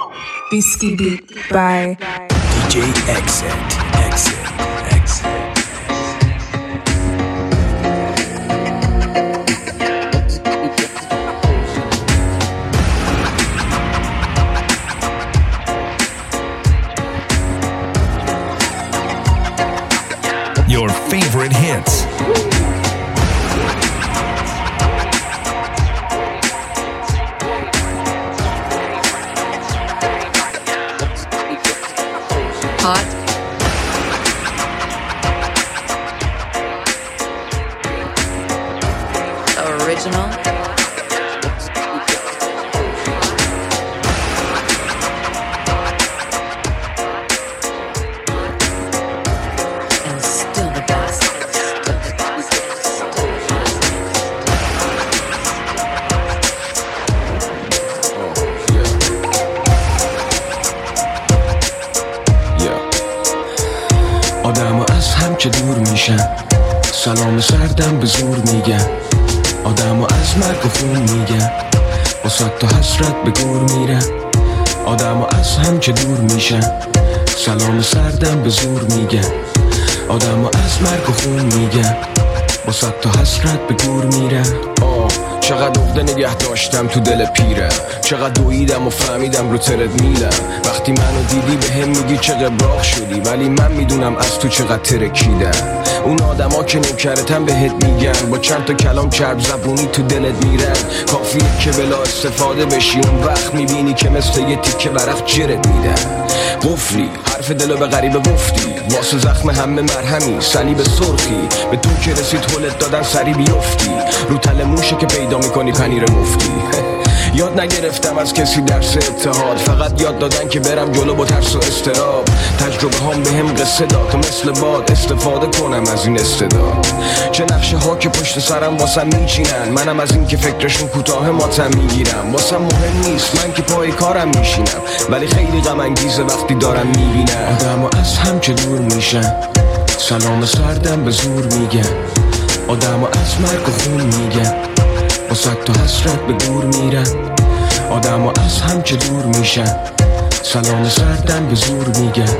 Bisky Beat by DJ Exit. Your favorite hits. Hot. Original. And still the best. آدم از هم که دور میشن، سلام سردم به زور میگن. آدم از مرگ و خون میگن، با صد تا حسرت به گور میرن. آدم از هم که دور میشن، سلام سردم به زور میگن. آدم از مرگ و خون میگن، با صد تا حسرت به گور میرن. چقدر عقده نگه داشتم تو دل پیرم، چقدر دویدم و فهمیدم رو ترد میلم. وقتی منو دیدی به هم میگی چه قبراق شدی، ولی من میدونم از تو چقدر ترکیدم. اون آدما که نوکرتم بهت میگن، با چند تا کلام چرب زبونی تو دلت میرن. کافیه که بلا استفاده بشی، اون وقت میبینی که مثل یه تیکه ورق جرت میدن. قفلی حرف دلو به غریبه گفتی، واسه زخم همه مرهمی صلیب سرخی. به تو که رسید هلت دادن سری بیفتی، رو تل موشه که پیدا میکنی پنیر مفتی. یاد نگرفتم از کسی درس اتحاد، فقط یاد دادن که برم جلو با ترس و استراب. تجربه هم به هم قصه داد تا مثل باد استفاده کنم از این استعداد. چه نقشه ها که پشت سرم واسم میچینن، منم از این که فکرشون کوتاه ماتم میگیرم. واسم مهم نیست من که پای کارم میشینم، ولی خیلی غم انگیزه وقتی دارم میبینم. آدم از هم که دور میشن، سلام سردم به زور میگن. آدم از مرگ و خون میگن، با صد تا حسرت به گور میرن. آدم از هم که دور میشن، سلام سردم به زور میگن.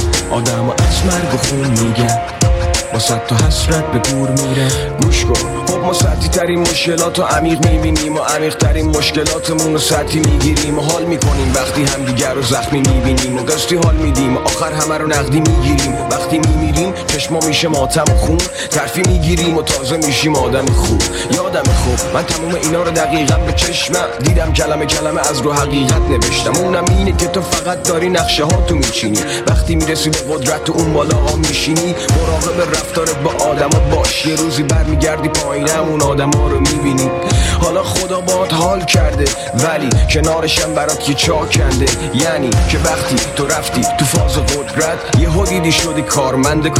آدم از مرگ و خون میگن، با صد تا حسرت به گور میرن. گوش کن، خب ما سطحی ترین مشکلات رو عمیق میبینیم و عمیق ترین مشکلاتمون رو سطحی میگیریم و حال میکنیم. وقتی همدیگر رو زخمی میبینیم و قسطی حال میدیم و آخر همه رو نقدی میگیریم. وقتی میمیریم چشما میشه ماتم و خون، ترفی میگیریم و تازه میشیم آدم خوب. یادم خوب من تموم اینا رو دقیقا به چشمم دیدم، کلمه کلمه از رو حقیقت نوشتم. اونم اینه که تو فقط داری نقشه ها تو میچینی، وقتی میرسی به قدرت تو اون بالا ها میشینی. مراقب رفتارت با آدما باش، یه روزی برمیگردی پایینم اون آدما رو میبینی. حالا خدا باهات حال کرده، ولی کنارشم برات یه چا کنده. یعنی که وقتی تو رفتی تو فاز قدرت، یه دیدی شدی کارمندت.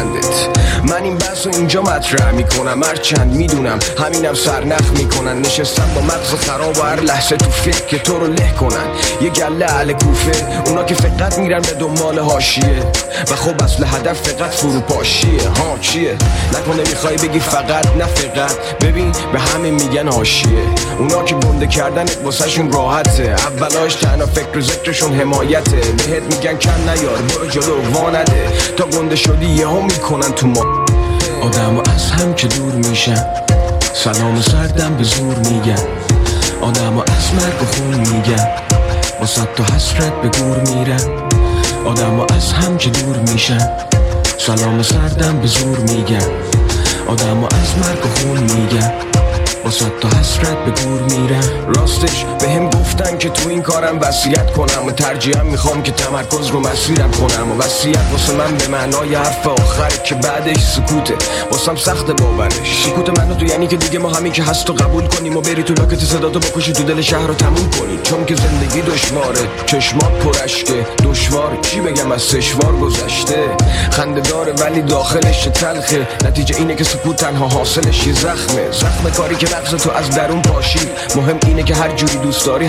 من این بحثو اینجا مطرح میکنم، هرچند میدونم همینم سرنخ میکنن. نشستم با مغز خراب و هر لحظه تو فکر که تو رو له کنن. یه گله اهل کوفه، اونا که فقط میرن به دنبال حاشیه و خب اصل هدف فقط فروپاشیه. ها چیه؟ نکنه میخوای بگی فقط، نه فقط. ببین به همه میگن حاشیه، اونا که گنده کردنت واسه شون راحته. اولاش تنها فکر و ذکرشون حمایته، بهت میگن کم نیار برو جلو وانده. تا گنده شدی یهو میکنن تو ما. آدم از هم که دور میشن، سلام سردم به زور میگن. آدم از مرگ و خون میگن، با صد تا حسرت به گور میرن. آدم از هم که دور میشن، سلام سردم به زور میگن. آدم از مرگ و خون میگن، با صد تا حسرت به گور میرن. راستش به هم گفتن که تو این کارم وصیت کنم و ترجیحاً میخوام که تمرکز رو مسیرم کنم. و وصیت واسه من به معنای حرف آخره که بعدش سکوته. واسم سخت باورش، سکوت منو تو یعنی که دیگه ما همین که هست و قبول کنیم و بری تو لاکت صداتو بکشی تو دل شهر رو تموم کنی. چون که زندگی دشواره، چشمات پرشکه، دشوار چی بگم از سشوار گذشته. خنده داره ولی داخلش تلخه، نتیجه اینه که سکوت تنها حاصلش یه زخمه. زخم کاری که مغز تو از درون پاشی. مهم اینه که هر جوری دوست داری همون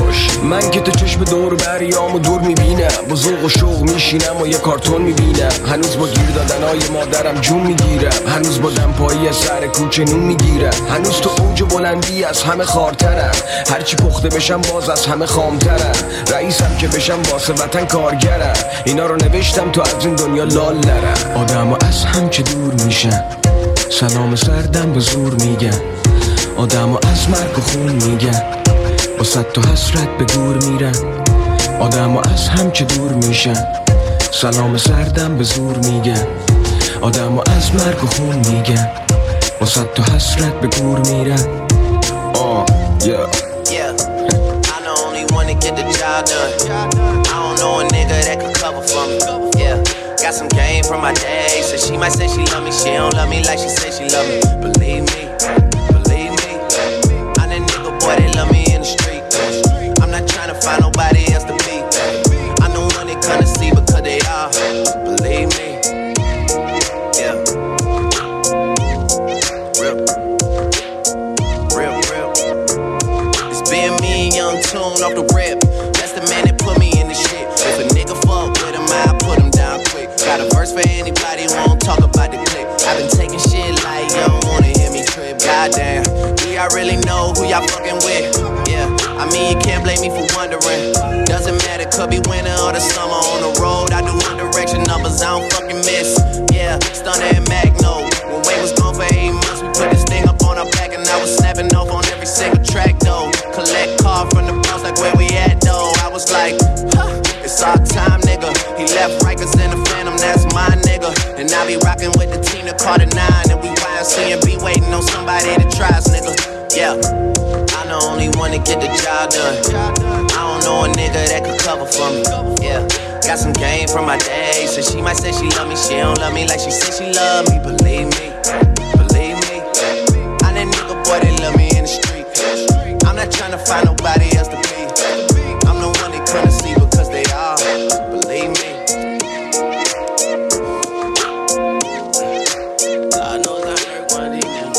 باش. من که تو چشم دور بریامو دور میبینم، با ذوق و شوق میشینم و یه کارتون میبینم. هنوز با گیر دادنای مادرم جون میگیرم، هنوز با دمپایی از سر کوچه نون میگیرم. هنوز تو اوج بلندی از همه خارترم، هرچی پخته بشم باز از همه خامترم. رئیسم که بشم واسه وطن کارگرم، اینا رو نوشتم تو از این دنیا لال نرم. آدمو از هم که دور میشن، سلام سردم به زور میگن. آدمو از مرگ و خون میگن، با صد تا حسرت به گور میرن. آدمو از هم که دور میشن، سلام سردم به زور میگن. آدمو از مرگ و خون میگن، با صد تا حسرت به گور میرن. Yeah, I'm the only one to get the job done. I don't know a nigga that could cover for me. Yeah, got some game from my day, so she might say she love me, she don't love me like she say she love me. Believe me, I'm that nigga boy that love me in the street. I'm not trying to find nobody else to be. I'm the one they come to see because they are. Believe me, yeah. Real. It's been me and Young Tune off the rip. That's the man that put me in the shit. If a nigga fuck with him, I put him down quick. Got a verse for anybody who won't talk about the clip. I've been taking shit like you don't wanna hear me trip. Goddamn, do y'all really know who y'all fucking with? Yeah, I mean you can't blame me for wondering. Doesn't matter, could be winter or the summer. On the road, I do one direction numbers, I don't fucking miss. Yeah, Stunner and Magno. When Wayne was gone for 8 months, we put this thing up on our back, and I was snapping off on every single track though. Collect car from the boss like where we at though. I was like, it's our time, nigga. He left Rikers in the Phantom, that's my nigga. And I be rocking with the team that caught a 9, and we YNC and be waiting on somebody to try us, nigga. Yeah, I'm the only one to get the job done. I don't know a nigga that could cover for me. Yeah, got some game from my day, so she might say she love me, she don't love me like she say she love me. Believe me, I'm that nigga boy that love me in the street. I'm not trying to find nobody else to be. I'm the one they couldn't see because they are. Believe me. God knows I heard one of these niggas.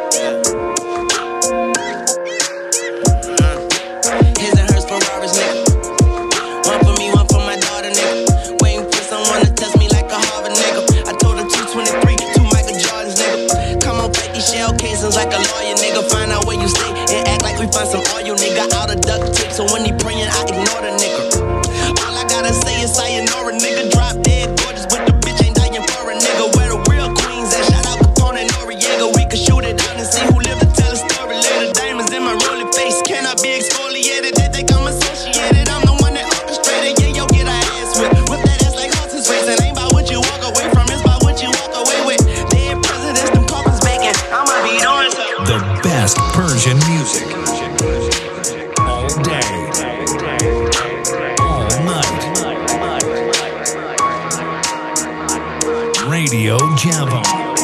Yeah. His and hers Ferraris, nigga. One for me, one for my daughter, nigga. Waiting for someone to test me like a Harvard, nigga. I told her 223, 2 Michael Jordans, nigga. Come on, fake these shell casings like a lawyer, nigga. Find out where you stay and act like we find some oil, nigga. Out of duct tape, so when he praying, I ignore the nigga. All I gotta say is sayonara, nigga. Drop dead gorgeous, but the bitch ain't dying for a nigga. Where the real queens at? Shout out Capone and Noriega. We could shoot it out and see who live to tell a story later. Diamonds in my rolling face cannot be exfoliated. They think I'm associated. I'm the one that orchestrated. Yeah, yo, get our ass whipped. Whip that ass like horses racing. Ain't about what you walk away from, it's about what you walk away with. Dead presidents, them coffins baking. I'ma be doing something. The best Persian music. All day. All night. Radio Javon.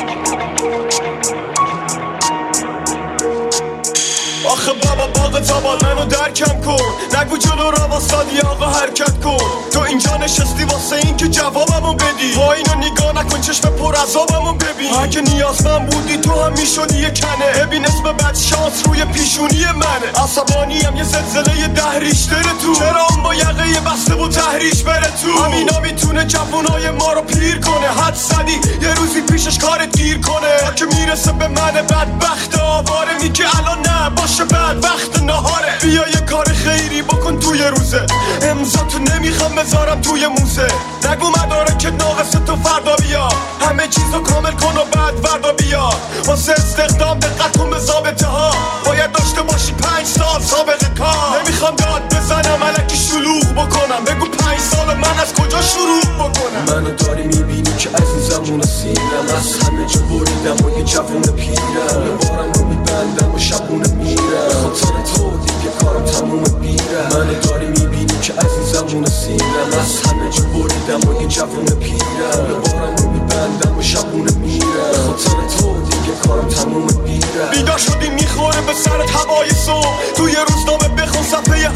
آخه بابا باغ زبان منو درکم کن، نگو جلو را واسادی آقا حرکت کن. تو اینجا نشستی واسه این که جوابمو بدی، با اینو نگاه نکن چشم پر عذابمو ببین. اگه نیازمند بودی تو هم میشدی یه کنه. ببین اسم بد شانس روی پیشونی منه. عصبانیم یه زلزله 10 ریشتر تو، چرا اون با یقه یه بسته و تحریش بره تو. همینا میتونه جوونای ما رو پیر کنه. حد زدی یه روزی پیشش کارت گیر کنه. که میرسه به من بدبخت آواره، میگه الان نه باشه بعد وقت نهاره. بیا یه کار خیری بکن توی روزه، امضا تو نمیخوام بذارم توی موزه. نگو مدارکت ناقصه تو فردا بیا، همه چیزو کامل کن و بعد فردا بیا. واسه استخدام دقت کن به ضابطه ها، باید داشته باشی 5 سال سابقه کار. نمیخوام داد بزنم الکی شلوغ بکنم، بگو 5 سال من از کجا شروع بکنم. منو داری میبینی که عزیزمون سیرم، از همه جا بریدم و یه جوون پیرم. یه بارم رو میبندم و شبونه میرم، به خاطر تو دیگه کارم تموم بیرم. منو داری میبینی که عزیزمون سیرم، از همه جا بریدم و یه جوون پیرم. یه بارم رو میبندم و شبونه میرم، به خاطر تو دیگه کارم تموم بیرم. بیدار شدی میخوره به سرت هوای صبح، توی روزنامه بخون صفحه حوادث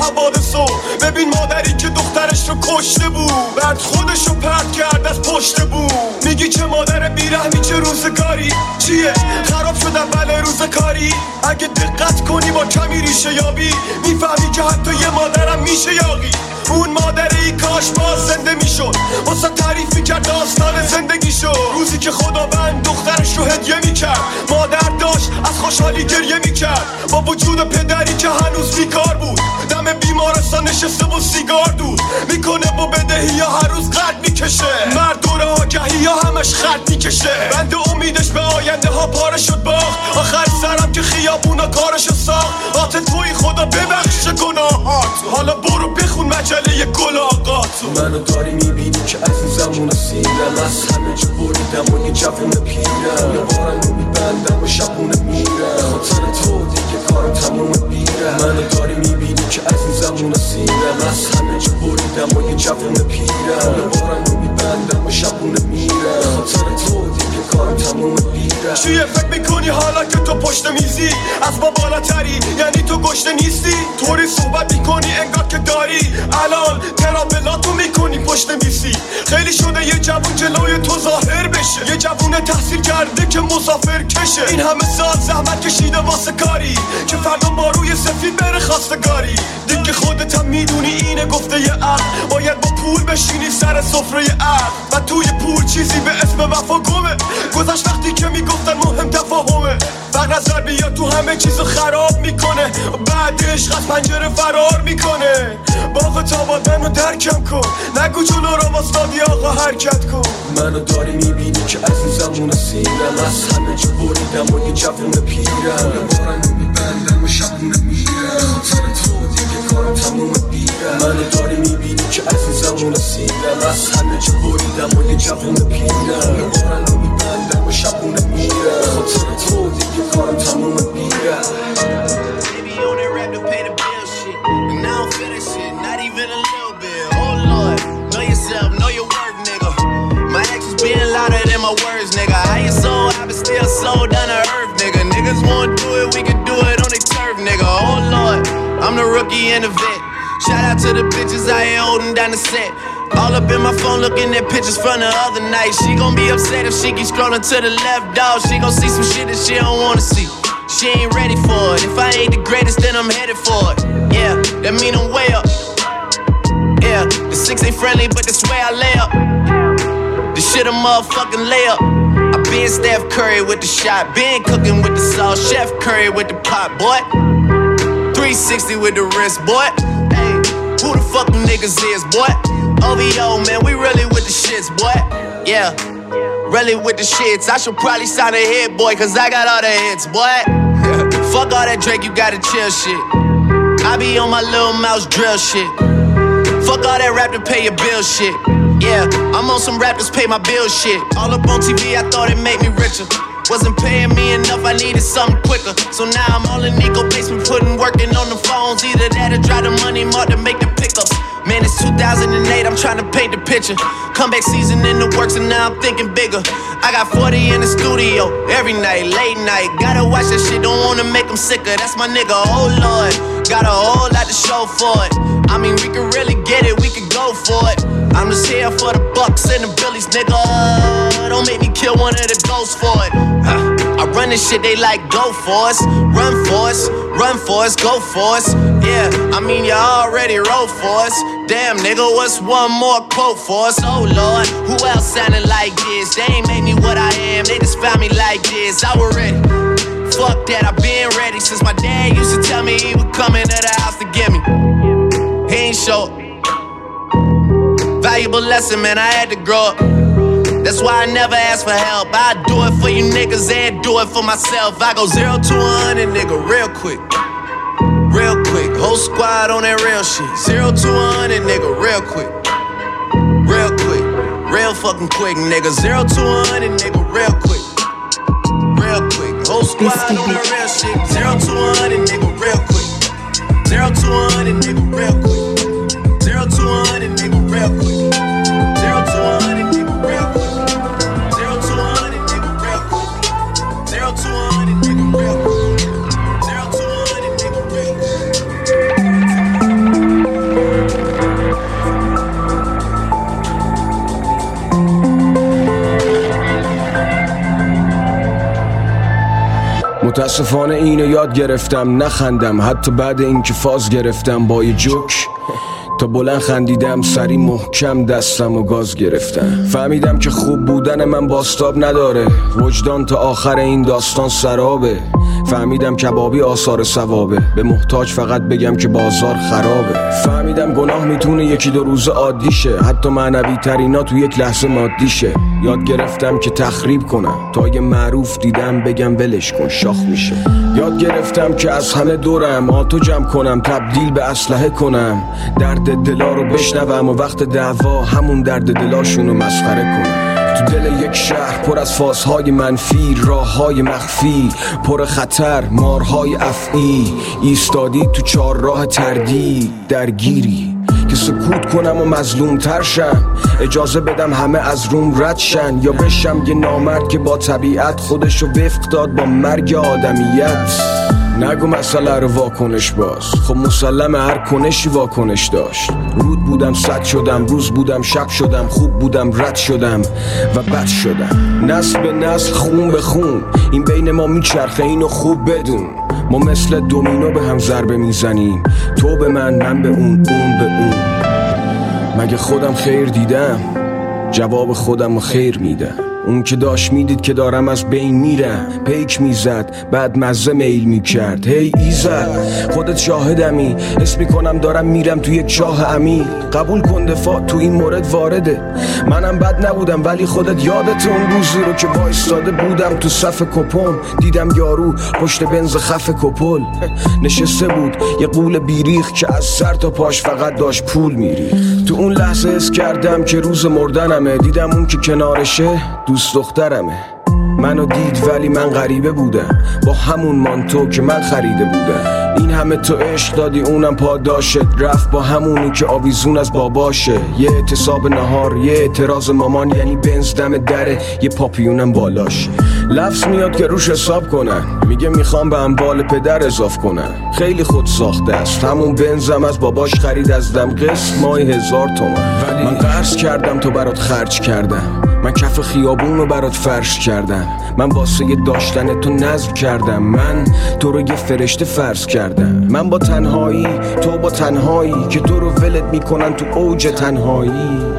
حواسو ببین مادری که دخترش رو کشته بود بعد خودش رو پرت کرد از پشت بود میگی که مادر بیرحمی چه روزگاری چیه خراب شد اول روز کاری اگه دقت کنی با کمی ریشه یابی میفهمی که حتی یه مادرم میشه یاقی اون مادری کاش باز زنده میشد واسه تعریف میکرد داستان زندگیشو روزی که خداوند دخترش رو هدیه میکرد مادر داشت از خوشحالی گریه میکرد با وجود پدری که هنوز بیکار بود دم بیمارستان نشسته و سیگار دود میکنه با بدهی ها هر روز قد میکشه مرد دور آگهی ها همش خط میکشه بند امیدش به آینده ها پاره شد باخت آخر سرم که خیابونا کارشو ساخت آتت توی خدا ببخش گناهات حالا برو بخون مجله گلاغات منو داری میبینی که عزیزمون سیرم از همه جا بریدم و یه جوون پیرم یه بارم رو میبندم و شبونه میرم خاطر تو دیگه کارم تموم بیرم منو داری میبینی که عزیزمون سیرم از همه جا بریدم و یه جوون پیرم یه بارم رو میبندم و شبونه میرم خاطر تو دیگه کارم تموم بیرم چیه فکر میکنی حالا که تو پشت میزی از ما بالاتری یعنی تو گشته نیستی طوری صحبت میکنی انگار که داری الان ترابلاتو میکنی پشت میسی خیلی شده یه جوون جلوی تو ظاهر بشه یه جوون تحصیل کرده که مسافر کشه این همه سال زحمت کشیده واسه کاری که فردا با روی سفید بره خواستگاری دیگه خودت هم میدونی اینه گفته یه عقل باید با پول بشینی سر سفره عقل و توی پول چیزی به اسم وفا گمه گذشت وقتی که میگفتن مهم تفاهمه فقط نظر بیا تو همه چیزو خراب میکنه بعدش از پنجره فرار میکنه باقا تابات منو درکم کن نگو جلو رو واسطادی آقا حرکت کن منو داری میبینی که عزیزمون سیرم از همه جا بریدم و یه جوون پیرم یه بارم رو میبندم و شبونه میرم خاطر تو دیگه کارم تموم بیرم منو داری میبینی که عزیزمون سیرم از همه جا بریدم و یه جوون پیرم یه بارم رو میبندم و شبونه میرم خاطر تو دیگه کارم تموم بیرم Being louder than my words, nigga. I ain't sold, I been still sold down to earth, nigga. Niggas wanna do it, we can do it on their turf, nigga. Oh Lord, I'm the rookie and the vet. Shout out to the bitches I ain't holding down the set. All up in my phone looking at pictures from the other night. She gon' be upset if she keep scrolling to the left, dog. She gon' see some shit that she don't wanna see. She ain't ready for it. If I ain't the greatest, then I'm headed for it. Yeah, that mean I'm way up. Yeah, the six ain't friendly, but that's where I lay up. This shit a motherfucking layup. I been Steph Curry with the shot, been cooking with the sauce, Chef Curry with the pot, boy. 360 with the wrist, boy. Hey, who the fuck them niggas is, boy? OVO, man, we really with the shits, boy. Yeah, really with the shits. I should probably sign a hit, boy, cause I got all the hits, boy. Fuck all that Drake, you gotta chill shit. I be on my little mouse drill shit. Fuck all that rap to pay your bill shit. Yeah, I'm on some rappers pay my bill shit. All up on TV, I thought it made me richer. Wasn't paying me enough, I needed something quicker. So now I'm all in Nico basement, putting working on the phones. Either that or drive the money mark to make the pickups. Man, it's 2008, I'm trying to paint the picture. Comeback season in the works and now I'm thinking bigger. I got 40 in the studio, every night, late night. Gotta watch that shit, don't wanna make them sicker. That's my nigga, oh Lord. Got a whole lot to show for it. I mean, we could really get it, we could go for it. I'm just here for the bucks and the billies, nigga. Don't make me kill one of the ghosts for it. I run this shit, they like go for us. Run for us, run for us, go for us. Yeah, I mean, you already wrote for us. Damn, nigga, what's one more quote for us? Oh Lord, who else sounding like this? They ain't made me what I am, they just found me like this. I was ready. Fuck that, I been ready since my dad used to tell me he would come into the house to get me. He ain't show up. Valuable lesson, man, I had to grow up. That's why I never ask for help. I do it for you niggas and do it for myself. I go 0 to 100, nigga, real quick. Real quick, whole squad on that real shit. 0 to 100, nigga, real quick. Real quick, real fucking quick, nigga. 0 to 100, nigga, real quick. Real quick, whole squad on that real shit. 0 to 100, nigga, real quick. 0 to 100, nigga, real quick. 0 to 100, nigga, real quick. 0 to 100, nigga, real quick. 0 to 100, nigga, real quick. 0 to 100, nigga, real quick. 0 to 100, nigga, real quick. متاسفانه اینو یاد گرفتم نخندم، حتی بعد اینکه فاز گرفتم با یه جوک تا بلند خندیدم، سری محکم دستم و گاز گرفتم. فهمیدم که خوب بودن من باستاب نداره، وجدان تا آخر این داستان سرابه. فهمیدم کبابی آثار ثوابه، به محتاج فقط بگم که بازار خرابه. فهمیدم گناه میتونه یکی دو روز عادی شه، حتی معنوی ترینا تو یک لحظه مادی شه. یاد گرفتم که تخریب کنم، تا یه معروف دیدم بگم ولش کن شاخ میشه. یاد گرفتم که از همه دورم آتو جمع کنم، تبدیل به اسلحه کنم، درد دلا رو بشنوم و وقت دعوا همون درد دلاشونو مسخره کنم. تو دل یک شهر پر از فازهای منفی، راههای مخفی پر خطر، مارهای افعی، ایستادی تو چهارراه تردید درگیری که سکوت کنم و مظلوم تر شم، اجازه بدم همه از روم رد شن، یا بشم یه نامرد که با طبیعت خودشو وفق داد با مرگ آدمیت. نگو مسئله رو واکنش باز، خب مسلمه هر کنشی واکنش داشت. رود بودم صد شدم، روز بودم شب شدم، خوب بودم رد شدم و بد شدم. نسل به نسل خون به خون این بین ما میچرخه، اینو خوب بدون. ما مثل دومینو به هم ضربه میزنیم، تو به من به اون به اون. مگه خودم خیر دیدم؟ جواب خودم رو خیر میدم. اون که داشت میدید که دارم از بین میرم، پیک میزد بعد مزه میل میکرد. هی ایزد خودت شاهدمی، حس میکنم دارم میرم تو یک چاه عمیق. قبول کن دفاع تو این مورد وارده، منم بد نبودم ولی خودت یادت اون روزی رو که وایستاده بودم تو صف کپون، دیدم یارو پشت بنز خف کپل نشسته بود، یه قول بیریخ که از سر تا پاش فقط داشت پول میریخت. تو اون لحظه حس کردم که روز مردنمه، دیدم اون که کنارشه دوست دخترمه. منو دید ولی من غریبه بودم، با همون مانتو که من خریده بودم. این همه تو عشق دادی اونم پاداشت، رفت با همونی که آویزون از باباشه. یه اعتصاب نهار، یه اعتراض مامان، یعنی بنز دم دره، یه پاپیونم بالاش. لفظ میاد که روش حساب کنن، میگه میخوام به اموال پدر اضاف کنن. خیلی خود ساخته است، همون بنزم از باباش خرید از دم، قسط ماهی 1000 تومن. ولی من قرض کردم تو برات خرج کردم، من کف خیابون رو برات فرش کردم، من واسه داشتن تو نذر کردم، من تو رو یه فرشته فرض کردم. من با تنهایی، تو با تنهایی که تو رو ولت میکنن تو اوج تنهایی.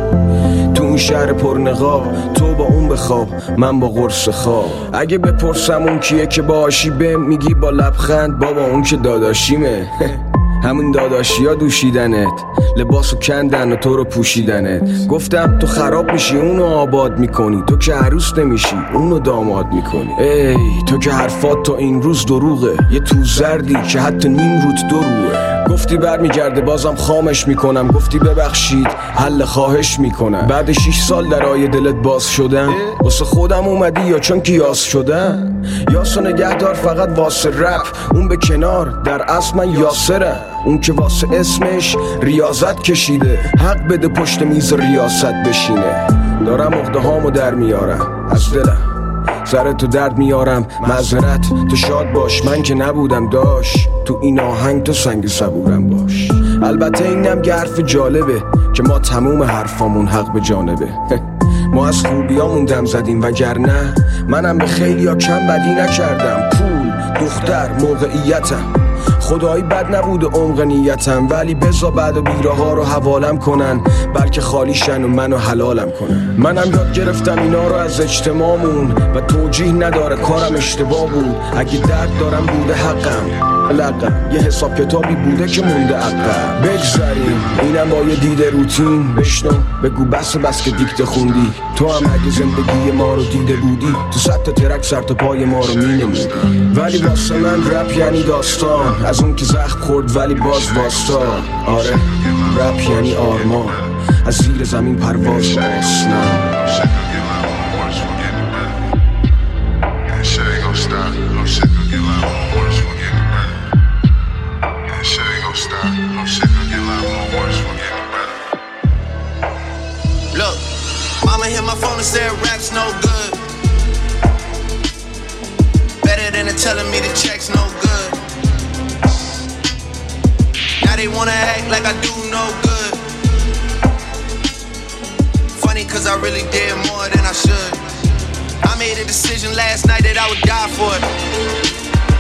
تو اون شهر پرنقاب، تو با اون بخواب، من با قرص خواب. اگه بپرسم اون کیه که باشی بهم میگی با لبخند بابا اون که داداشیمه. همون داداشی ها دوشیدنت، لباسو کندن و تو رو پوشیدنت. گفتم تو خراب میشی اونو آباد میکنی، تو که عروس نمیشی اونو داماد میکنی. ای تو که حرفات تا این روز دروغه، یه تو زردی که حتی نیم روت دروغه. گفتی برمیگرده بازم خامش میکنم، گفتی ببخشید حل خواهش میکنم. بعد 6 سال درای دلت باز شدم، واسه خودم اومدی یا چون که یاس شدم؟ یاسو نگهدار فقط واسه رپ، اون به کنار، در اصل من یاسرم. اون که واسه اسمش ریاضت کشیده، حق بده پشت میز ریاست بشینه. دارم عقده هامو در میارم از دلم، سر تو درد میارم معذرت، تو شاد باش من که نبودم داشت، تو این آهنگ تو سنگ صبورم باش. البته اینم که حرف جالبه که ما تموم حرفامون حق به جانبه. ما از خوبیامون دم زدیم وگرنه منم به خیلی ها کم بدی نکردم. پول، دختر، موقعیتم، خدایی بد نبود عمق نیتم، ولی بزا بعد و بیره ها رو حوالم کنن، بلکه خالی شن و منو حلالم کنن. منم یاد گرفتم اینا رو از اجتماعمون و توجیه نداره کارم اشتباه بود. اگه درد دارم بوده حقم، لقم یه حساب کتابی بوده که مونده عقب. بگذاریم اینم با یه دیده روتین، بشنو بگو بس که دیکته خوندی. تو هم اگه زندگی ما رو دیده بودی، تو 100 تا ترک سر تا پای ما رو مینمودی. ولی واسه من رپ یعنی داستان، از اون که زخم خورد ولی باز واستا. آره رپ یعنی آرمان، از زیر زمین پرواز آسمان. Look, mama hit my phone and said rap's no good. Better than telling me the check's no good. Now they wanna act like I do no good. Funny cause I really did more than I should. I made a decision last night that I would die for it.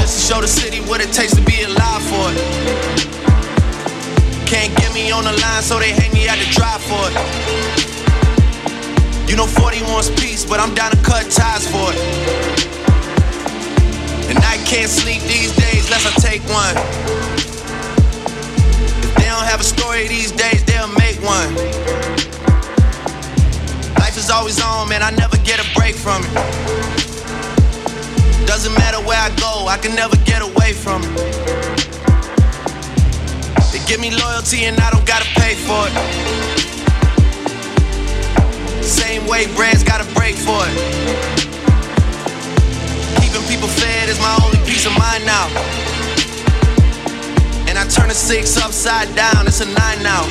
Just to show the city what it takes to be alive for it. Can't get me on the line, so they hang me out to dry for it. You know 40 wants peace, but I'm down to cut ties for it. And I can't sleep these days unless I take one. If they don't have a story these days, they'll make one. Life is always on, man, I never get a break from it. Doesn't matter where I go, I can never get away from it. They give me loyalty and I don't gotta pay for it. Same way bread's gotta break for it. Keeping people fed is my only peace of mind now. And I turn a 6 upside down, it's a 9 now.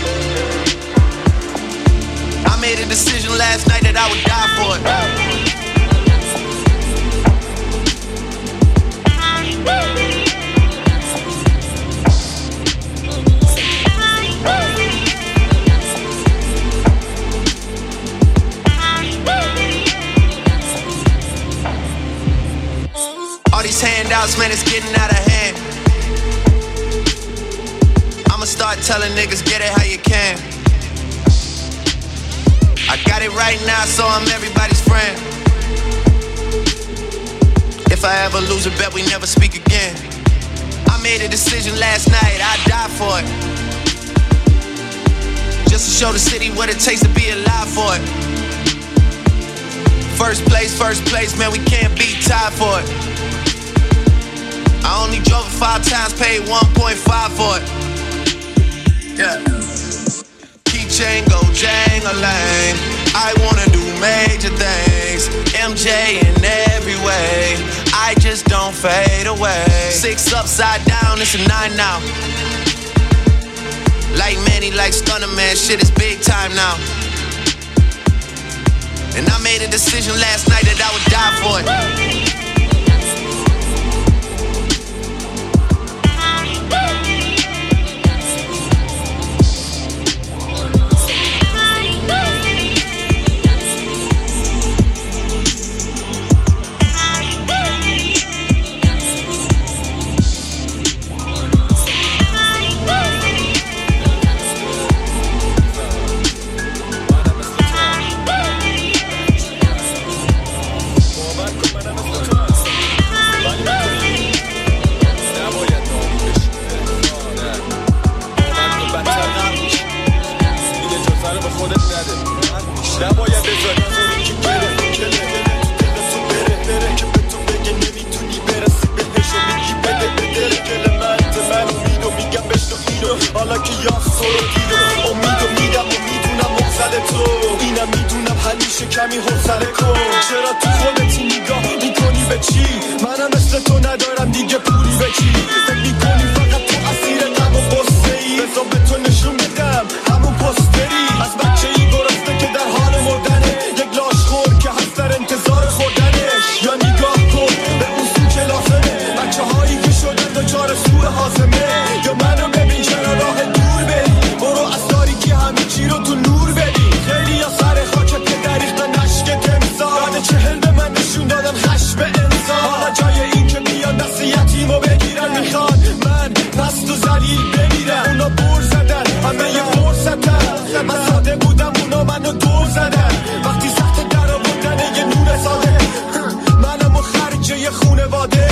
I made a decision last night that I would die for it. All these handouts, man, it's getting out of hand. I'ma start telling niggas, get it how you can. I got it right now, so I'm everybody's friend. If I ever lose a bet, we never speak again. I made a decision last night, I'd die for it. Just to show the city what it takes to be alive for it. First place, man, we can't be tied for it. I only drove it 5 times, paid 1.5 for it. Yeah. Keychain go jang-a-lang. I wanna do major things. MJ in every way. I just don't fade away. 6 upside down, it's a 9 now. Like Manny, like Stunner, man, shit is big time now. And I made a decision last night that I would die for it. حالا که یاس تو رو دیدم امیدو میدم و میدونم مقصد تو اینم میدونم حلیشه کمی حوصله کن چرا تو خودتی نگاه میکنی به چی منم مثل تو ندارم دیگه پولی به کی فکر میکنی فقط تو اسیر غم و غصه ای بذار به تو نشون بدم همون پستری از بچه ای گرسنه که در حال مردنه یک لاشخور که هست در انتظار خوردنش یا نگاه کن به اون سو که لازمه بچه هایی که شدن دچار سوء هاضمه یا منو ببین چرا راه دور بری برو از تاریکی همه چی رو تو نور ببین خیلی یا سر خاکت که دریختن نشک تمثال بعد 40 به من نشون دادن خشم انسان حالا جای این که بیان دست یتیمو بگیرن میخوان من پست و ذلیل بمیرم اونا بر زدن همه یه فرصتن من ساده بودم اونا منو دور زدن وقتی سخت در آوردن یه نور ساده منم و خرج یه خونواده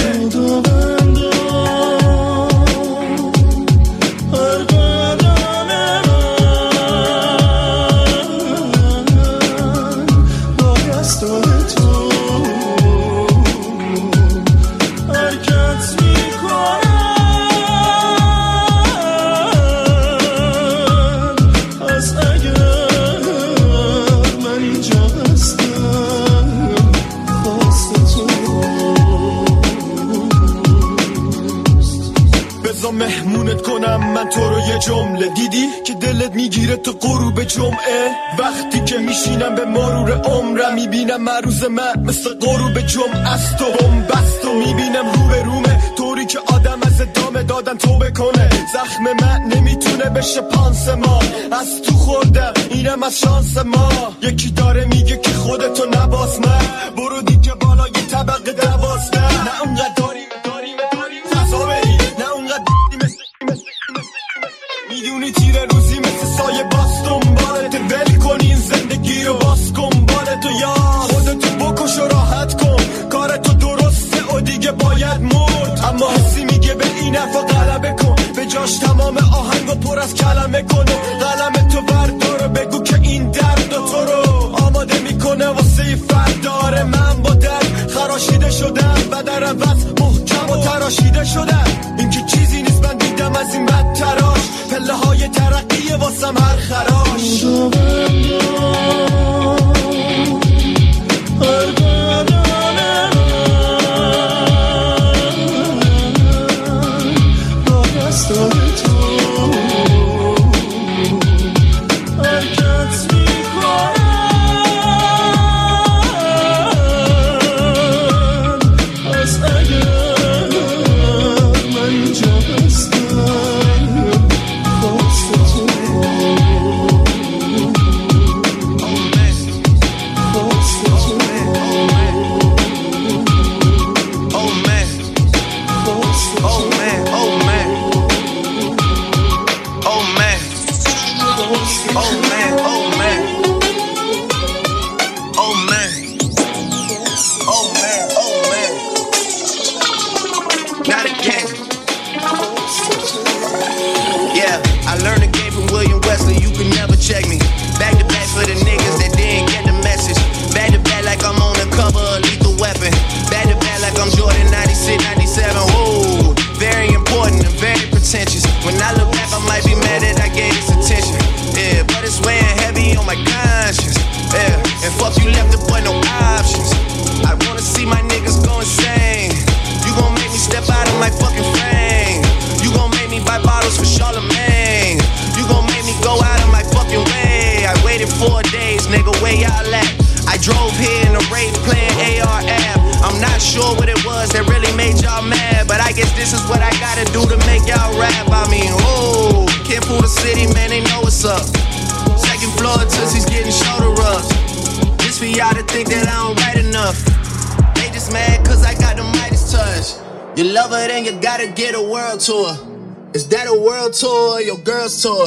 مهمونت کنم من تو رو یه جمله دیدی که دلت میگیره تو غروب جمعه وقتی که میشینم به مرور عمرم میبینم مروز من مثل غروب جمعه است و بومبست و میبینم رو به رومه طوری که آدم از ادامه دادن توبه کنه زخم من نمیتونه بشه پانسمان از تو خوردم اینم از شانس ما یکی داره میگه که خودتو نباز من برو دیگه بالا یه طبقه 12 نه اونقدر داری میدونی تیر روزی مثل سایه باز دنبالت ول کن این زندگی رو باز کن بالتو یا خودتو بکش و راحت کن کارتو درسته و دیگه باید مرد اما حسی میگه به این حرفا غلبه کن به جاش تمام آهنگو پر از کلمه کن و قلمتو بردار و بگو که این درد تو رو آماده میکنه واسه فرداره من با درد خراشیده شدم و در عوض محکم و تراشیده شدم این که چیزی نیست من دیدم از این بد تراش پله های ترقیه واسم هر خراش You love her, then you gotta get a world tour. Is that a world tour or your girl's tour?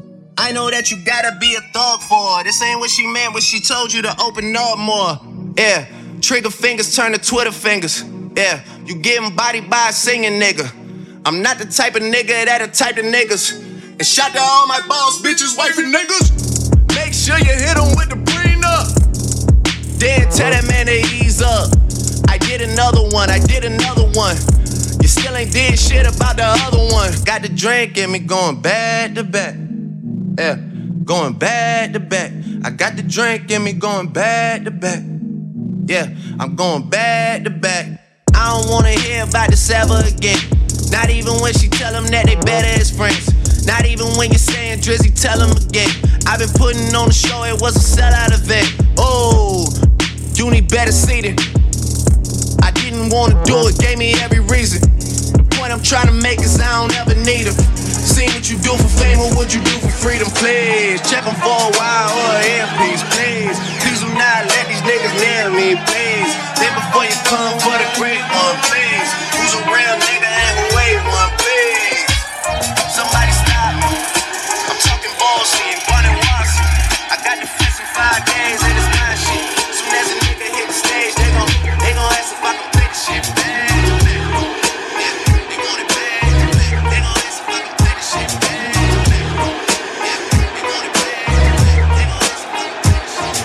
I know that you gotta be a thug for her. This ain't what she meant when she told you to open up more. Yeah, trigger fingers turn to Twitter fingers. Yeah, you getting bodied by a singing nigga. I'm not the type of nigga that'll type of niggas. And shout to all my boss bitches, wife and niggas. Make sure you hit them with the prenup. Then tell that man to ease up. I did another one. You still ain't did shit about the other one. Got the drink in me going back to back. Yeah, going back to back. I got the drink in me going back to back. Yeah, I'm going back to back. I don't wanna hear about this ever again. Not even when she tell them that they better as friends. Not even when you're saying Drizzy, tell them again. I've been putting on the show, it was a sellout event. Oh, you need better seating. I didn't wanna do it, gave me every reason. The point I'm trying to make is I don't ever need her. Seen what you do for fame, what would you do for freedom, please? Check them for a while or an earpiece, please. Please do not let these niggas near me, please. Think before you come for the great one, please. Who's a real nigga and who ain't one, please? Somebody stop me. I'm talking bullshit, running once. I got the fence in 5 days and it's not shit. Soon as a nigga hit the stage, they gon' ask if I can play the shit back. They want it back. They gon' ask if I can play the shit back. They want it back. They gon' ask if I can play the shit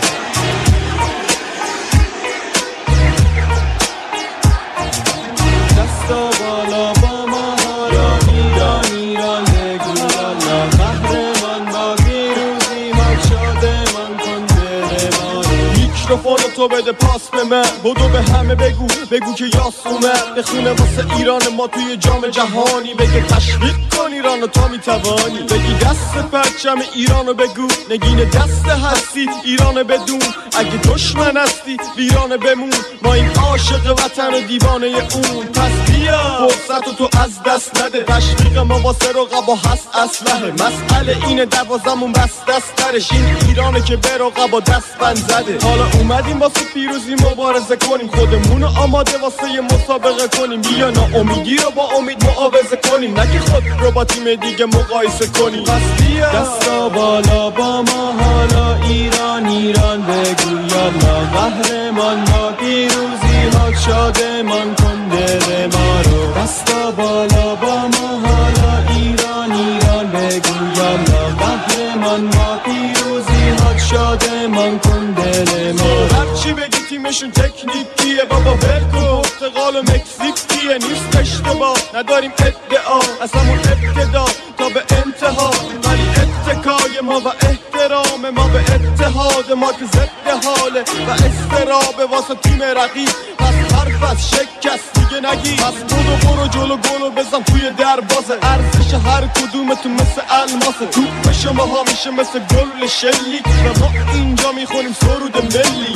back. Dasta bala ba mahara iran iran begu lalla qahraman ba firuzi maqsad man kon dil man میکروفون تو بده پاس به من بدو به همه بگو که یاسومه بخونه واسه ایران ما توی جام جهانی بگه تشویق کن ایرانو تا میتوانی بگی دست پرچم ایرانو بگو نگین دست هستی ایران بدون اگه دشمن هستی ویران بمون ما این عاشق وطن و دیوانه اون پس بیا فرصتو تو از دست نده تشویق ما واسه رقبا هست اسلحه مسئله اینه دوازمون بس دست ترش این ایرانه که به رقبا دست بند زده حالا اومدیم واسه پیروزی مبارزه کنیم، خودمونو آماده واسه مسابقه کنیم، بیا ناامیدی رو با امید معاوضه کنیم، نگی خود رو با تیم دیگه مقایسه کنیم. پس بیا دستا بالا با ما حالا، ایران ایران بگو یالا، قهرمان ما پیروزی ها، شادمان کن دل ما رو. دستا بالا با ما حالا، ایران ایران بگو یالا، قهرمان ما پیروزی ها، شادمان کن دل ما رو. هرچی بگی تیمشون تکنیکیه بابا، ولکو پرتغال و مکزیکیه، نیست اشتباه نداریم ادعا، اصلمون ابتدا تا به انتها، ولی اتکای ما و احترام ما به اتحاد ما که ضد حاله و استرابه واسه تیم رقیب. پس حرف از شکست دیگه نگی، پس برو جلو گلو بزن توی دروازه، ارزش هر کدومتون مثل الماسه، توپ شما ها میشه مثل گل شلیک و ما اینجا میخونیم سرود ملی.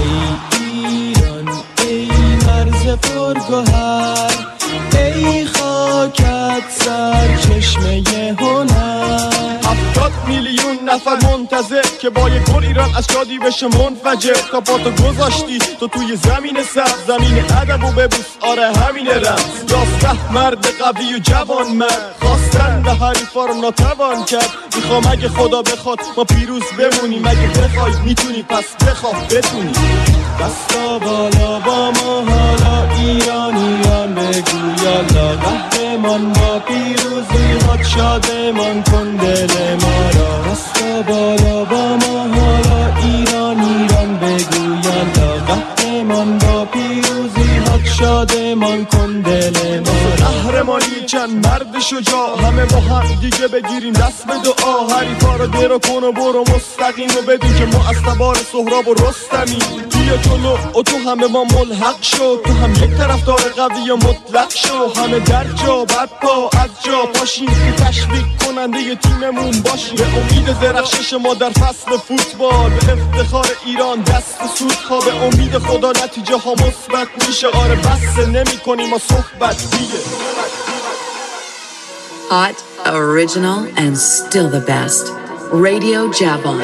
ای ایران ای مرز پرگوهر، ای خاکت سرچشمه هنر، 70 میلیون نفر منتظر که با یک گل ایران از شادی بشه منفجر. تا پاتو گذاشتی تو توی زمین سبز، زمین ادب و ببوس آره همین رمز. 11 مرد قوی و جوان مرد خواستن به حریفا رو ناتوان کرد. میخوام اگه خدا بخواد ما پیروز بمونیم، اگه بخوای میتونی پس بخواه بتونی. دستا بالا با ما حالا، ایران ایران بگو یالا، قهرمان با پیروزی ها، شادمان کن دل ما را. دستا بالا با ما حالا، ایران ایران بگو یالا، قهرمان با پیروزی ها، شادمان کن دل ما را. قهرمانی چند مرد شجاع، همه با هم دیگه بگیریم دست به دعا، حریفا رو درو کن و برو مستقیم و بدون که ما از تبار سهراب و رستمی. بیا جلو و تو همه ما ملحق شو، تو هم یک طرفدار قوی و مطلق شو، همه در جا بر پا از جا پاشیم که تشویق کننده ی تیممون باشیم. به امید درخشش ما در فصل فوتبال، به افتخار ایران دست سود ها، به امید خدا نتیجه ها مثبت میشه. آره بس نمی کنیم ما صحبت دیگه. Hot, original, and still the best. Radio Javon.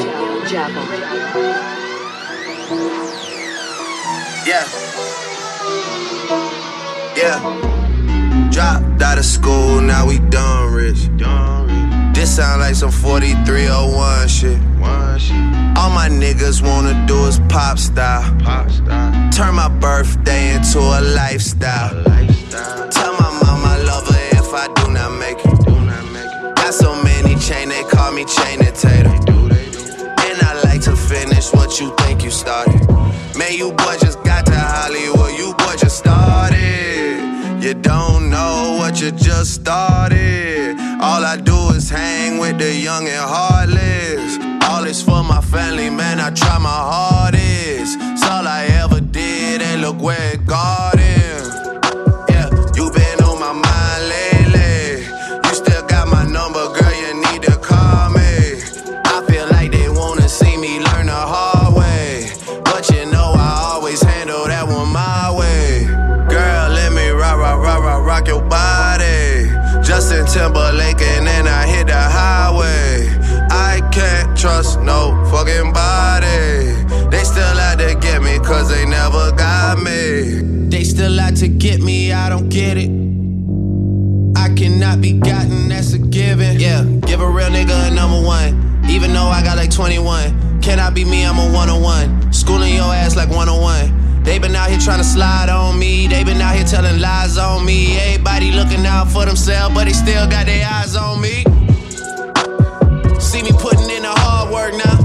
Yeah. Dropped out of school, now we done rich. This sound like some 4301 shit. All my niggas wanna do is pop style. Turn my birthday into a lifestyle. Tell my mama I love her if I do not make it. Got so many chain, they call me Chainin' Tatum. And I like to finish what you think you started. Man, you boy just got to Hollywood, you boy just started. You don't know what you just started. All I do is hang with the young and heartless. All this for my family, man, I try my hardest. It's all I ever did, and look where it got him. Yeah, you been on my mind lately. You still got my number, girl, you need to call me. I feel like they wanna see me learn the hard way, but you know I always handle that one my way. Girl, let me rock your body. Justin Timberlake and then I hit the highway. I can't trust no fucking body. They still out to get me cause they never got me. They still out to get me, I don't get it. I cannot be gotten, that's a given. Yeah, give a real nigga a number one, even though I got like 21. Can I be me, I'm a 101. Schooling your ass like 101. They been out here trying to slide on me. They been out here telling lies on me. Everybody looking out for themselves, but they still got their eyes on me. See me putting in the hard work now.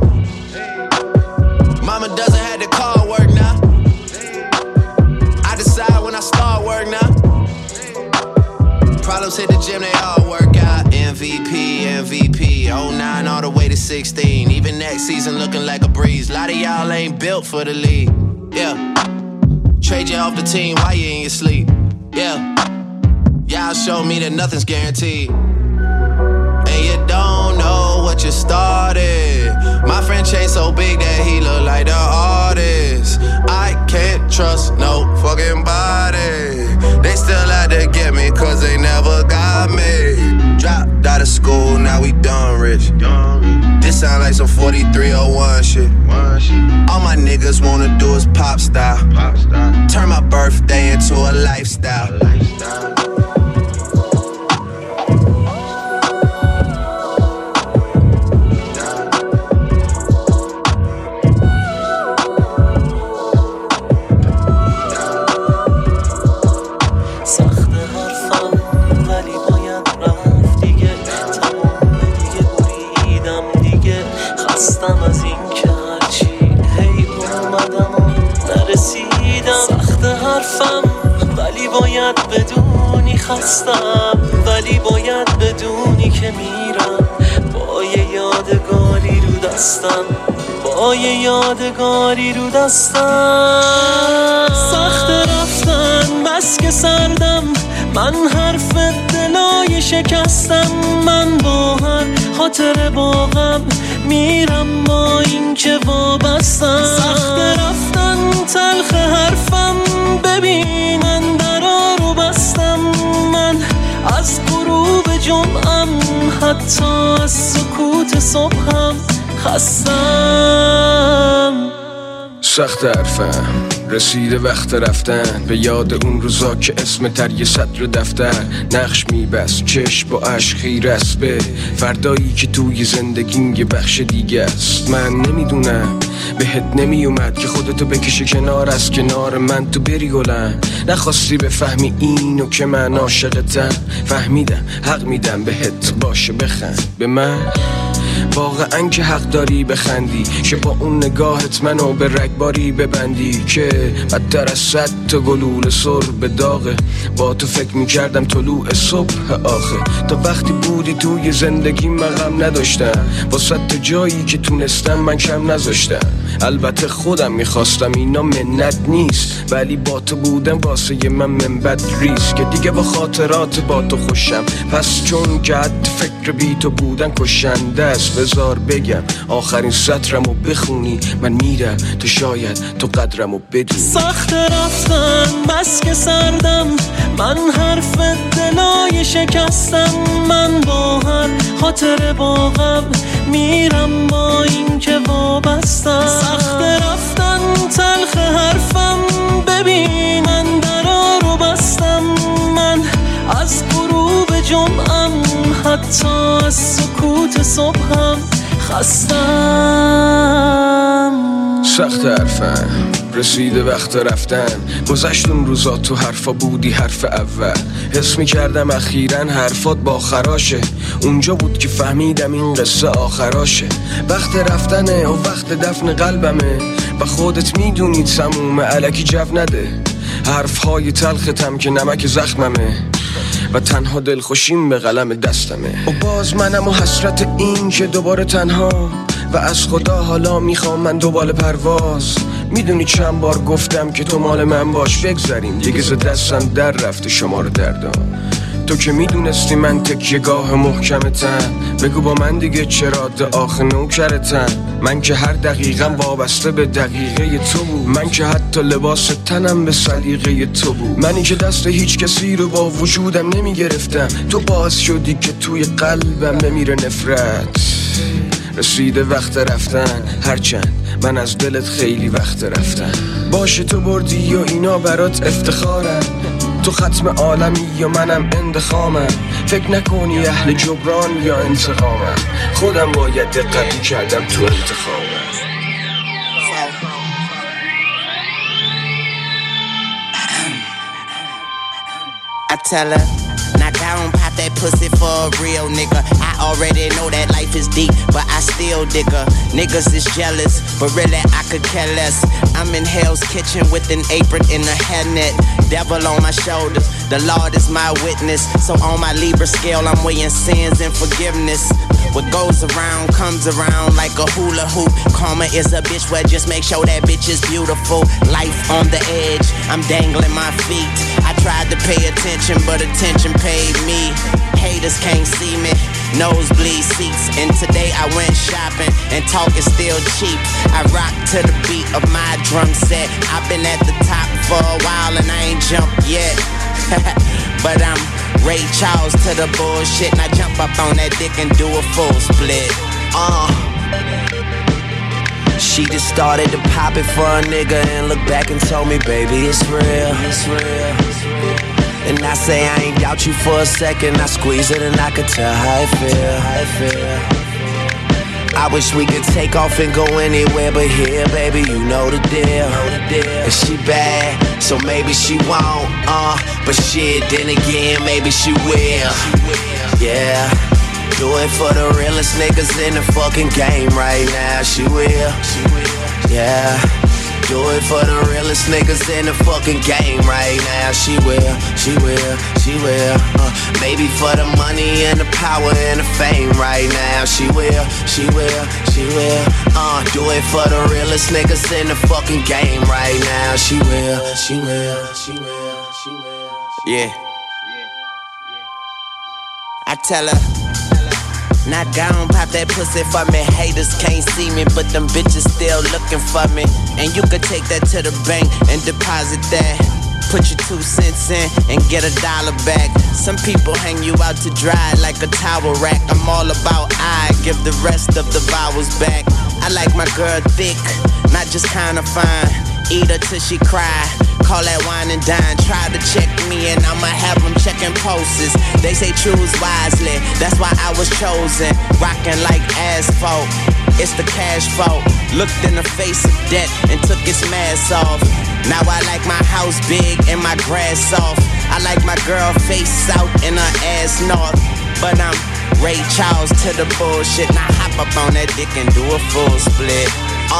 Mama doesn't have the car work now. I decide when I start work now. Problems hit the gym, they all work out. MVP, MVP, 09 all the way to 16. Even next season looking like a breeze. A lot of y'all ain't built for the league. Yeah. Trade you off the team while you in your sleep. Yeah. Y'all show me that nothing's guaranteed. And you don't know what you started. My friend Chase so big that he look like the artist. I can't trust no fucking body. They still out to get me cause they never got me. Dropped out of school, now we done rich. This sound like some 4301 shit. All my niggas wanna do is pop style. Turn my birthday into a lifestyle. بدونی خستم ولی باید بدونی که میرم با یه یادگاری رو دستم با یه یادگاری رو دستم سخت رفتن بس که سردم من حرف دلای شکستم من با هر خاطر باغم میرم با این که وابستم سخت رفتن تلخ حرفم ببین من درا رو بستم من از غروب جمعم حتی از سکوت صبحم خستم سخت حرفم رسیده وقت رفتن به یاد اون روزا که اسم تر یه سطر دفتر نقش میبست چشم با عشق خیره است به فردایی که توی زندگیم یه بخش دیگه است من نمیدونم بهت نمیومد که خودتو بکشی کنار از کنار من تو بری گلم نخواستی بفهمی اینو که من عاشقتم فهمیدم حق میدم بهت باشه بخند به من واقعا که حق داری بخندی که با اون نگاهت منو به رگباری ببندی که بدتر از 100 تا گلوله سر به داغه با تو فکر میکردم طلوع صبح آخه تا وقتی بودی توی زندگی من غم نداشتم با 100 تا جایی که تونستم من کم نذاشتم البته خودم میخواستم اینا منت نیست ولی با تو بودم واسه من منبت ریست که دیگه با خاطرات با تو خوشم پس چون که حد فکر بی تو بودن کشنده است بذار بگم آخرین سطرمو بخونی من میرم تو شاید تو قدرمو بدونی سخت رفتن بس که سردم من حرف دلای شکستم من با هر خاطر باغم میرم با این که وابستم سخت رفتن تلخ حرفم ببین من درا رو بستم من از غروب جمعم حتی از سکوت صبحم خستم سخت حرفم رسیده وقت رفتن گذشت اون روزا تو حرفا بودی حرف اول حس میکردم اخیراً حرفات با خراشه اونجا بود که فهمیدم این قصه آخراشه وقت رفتنه و وقت دفن قلبمه و خودت میدونی تموم الکی جو نده حرفهای تلختم که نمک زخممه و تنها دلخوشیم به قلم دستمه و باز منم و حسرت این که دوباره تنها و از خدا حالا میخوام من دوباره پرواز میدونی چند بار گفتم که تو مال من باش بگذاریم دیگه ز دستم در رفته شما رو دردم تو که میدونستی من تکیه‌گاه محکمتم بگو با من دیگه چرا آخه نوکرتم من که هر دقیقم وابسته به دقیقه تو بود من که حتی لباس تنم به سلیقه تو بود منی که دست هیچ کسی رو با وجودم نمیگرفتم تو باعث شدی که توی قلبم بمیره نفرت رسیده وقت رفتن هرچند من از دلت خیلی وقت رفتن باشه تو بردی و اینا برات افتخارم تو ختم عالمی یا منم اندخامم فکر نکنی اهل جبران یا انتقامم خودم باید دقت می‌کردم تو انتخابم I tell her, knock down, pop that pussy for a real nigga. I already know that life is deep, but I still dig her. Niggas is jealous, but really I could care less. I'm in Hell's Kitchen with an apron and a hairnet. Devil on my shoulders, the Lord is my witness. So on my Libra scale, I'm weighing sins and forgiveness. What goes around comes around like a hula hoop. Karma is a bitch, well just make sure that bitch is beautiful. Life on the edge, I'm dangling my feet. I tried to pay attention, but attention paid me. Haters can't see me, nosebleed seats. And today I went shopping, and talk is still cheap. I rock to the beat of my drum set. I've been at the top for a while and I ain't jumped yet. But I'm Ray Charles to the bullshit, and I jump up on that dick and do a full split. She just started to pop it for a nigga and look back and told me, baby, it's real, it's real. And I say I ain't doubt you for a second. I squeeze it and I could tell how it feel. I wish we could take off and go anywhere but here, baby, you know the deal. And she bad, so maybe she won't, but shit, then again, maybe she will. Yeah, do it for the realest niggas in the fucking game right now. She will, yeah. Do it for the realest niggas in the fucking game right now. She will. Maybe for the money and the power and the fame right now. She will. Do it for the realest niggas in the fucking game right now. She will. Yeah. I tell her, now gone, pop that pussy for me. Haters can't see me, but them bitches still looking for me. And you could take that to the bank and deposit that. Put your 2 cents in and get $1 back. Some people hang you out to dry like a towel rack. I'm all about I give the rest of the vowels back. I like my girl thick, not just kinda fine. Eat her till she cry. Call that wine and dine. Try to check me and I'ma have them checking pulses. They say choose wisely, that's why I was chosen. Rockin' like asphalt, it's the cash fault. Looked in the face of death and took its mask off. Now I like my house big and my grass soft. I like my girl face south and her ass north. But I'm Ray Charles to the bullshit. Now hop up on that dick and do a full split.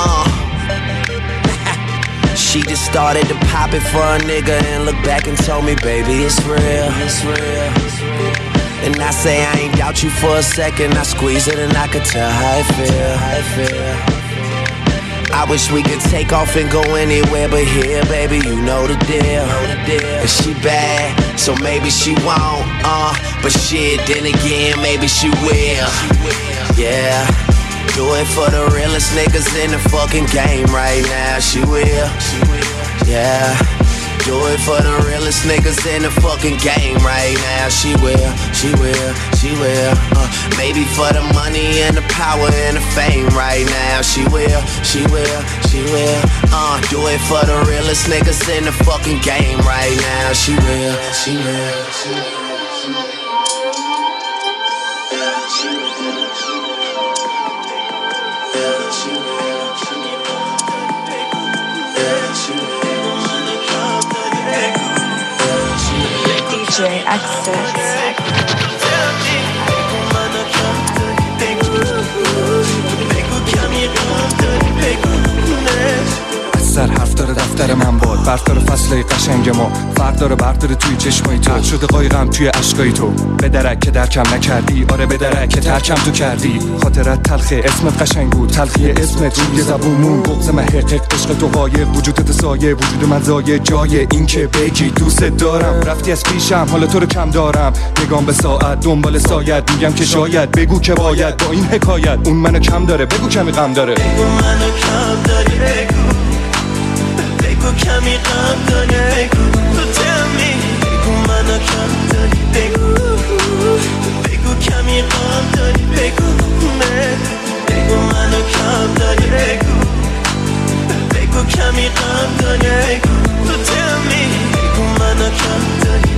She just started to pop it for a nigga and look back and told me, baby, it's real. And I say I ain't doubt you for a second. I squeeze it and I could tell how it feel. I wish we could take off and go anywhere but here, baby, you know the deal. And she bad, so maybe she won't, but shit, then again, maybe she will. Yeah. Do it for the realest niggas in the fucking game right now. She will, yeah. Do it for the realest niggas in the fucking game right now. She will. Maybe for the money and the power and the fame right now. She will. Do it for the realest niggas in the fucking game right now. She will. DJ Exit. سر حرف داره دفتر من باد، برف داره فصله قشنگ ما، فرق داره برق داره توی چشمای تو، شده قایقم توی عشقای تو. بدرک که درکم نکردی، آره بدرک که ترکم تو کردی. خاطرت تلخه، اسمت قشنگ بود، تلخی اسمت روی زبونمون بغض محقق، عشق تو غایب، وجودت سایه، وجود من زایه، جای این که بگی دوست دارم. رفتی از پیشم، حالا تو رو کم دارم، نگام به ساعت دنبال سایت، میگم که شاید بگو که باید با این حکایت اون منو کم داره، بگو کمی غم داره، بگو منو کم داری، بگو کمی غم داری، بگو تو تمی، بگو منو کم داری، بگو کمی غم داری، بگو منو کم داری، بگو کمی غم داری، بگو تو تمی، بگو منو کم داری،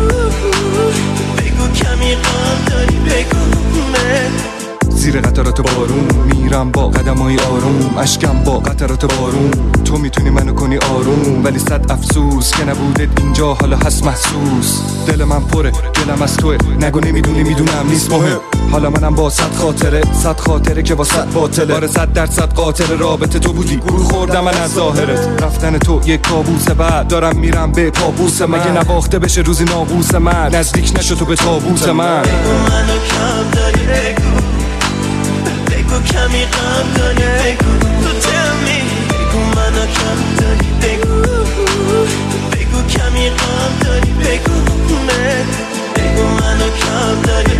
بگو کمی غم داری، بگو زیر قطرات بارون میرم با قدمای آروم، اشکم با قطرات بارون، تو میتونی منو کنی آروم، ولی صد افسوس که نبودت اینجا حالا هست محسوس. دل من پره، دلم از توه، نگو نمیدونی، میدونم نیست مهم. حالا منم با صد خاطره که با صد باطله، آره 100% قاتل رابطه تو بودی، گول خوردم من از ظاهرت. رفتن تو یک کابوسه، بعد دارم میرم به پابوس من، مگه نواخته بشه روزی نابوس من، نزدیک نشو تو به تابوت من. بگو منو کم داری، بگو کمی غم داری، بگو تو تمی، بگو منو کم داری، بگو کمی غم داری، بگو منو کم داری،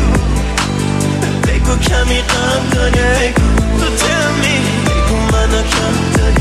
بگو کمی غم داری، بگو تو تمی، بگو منو کم داری،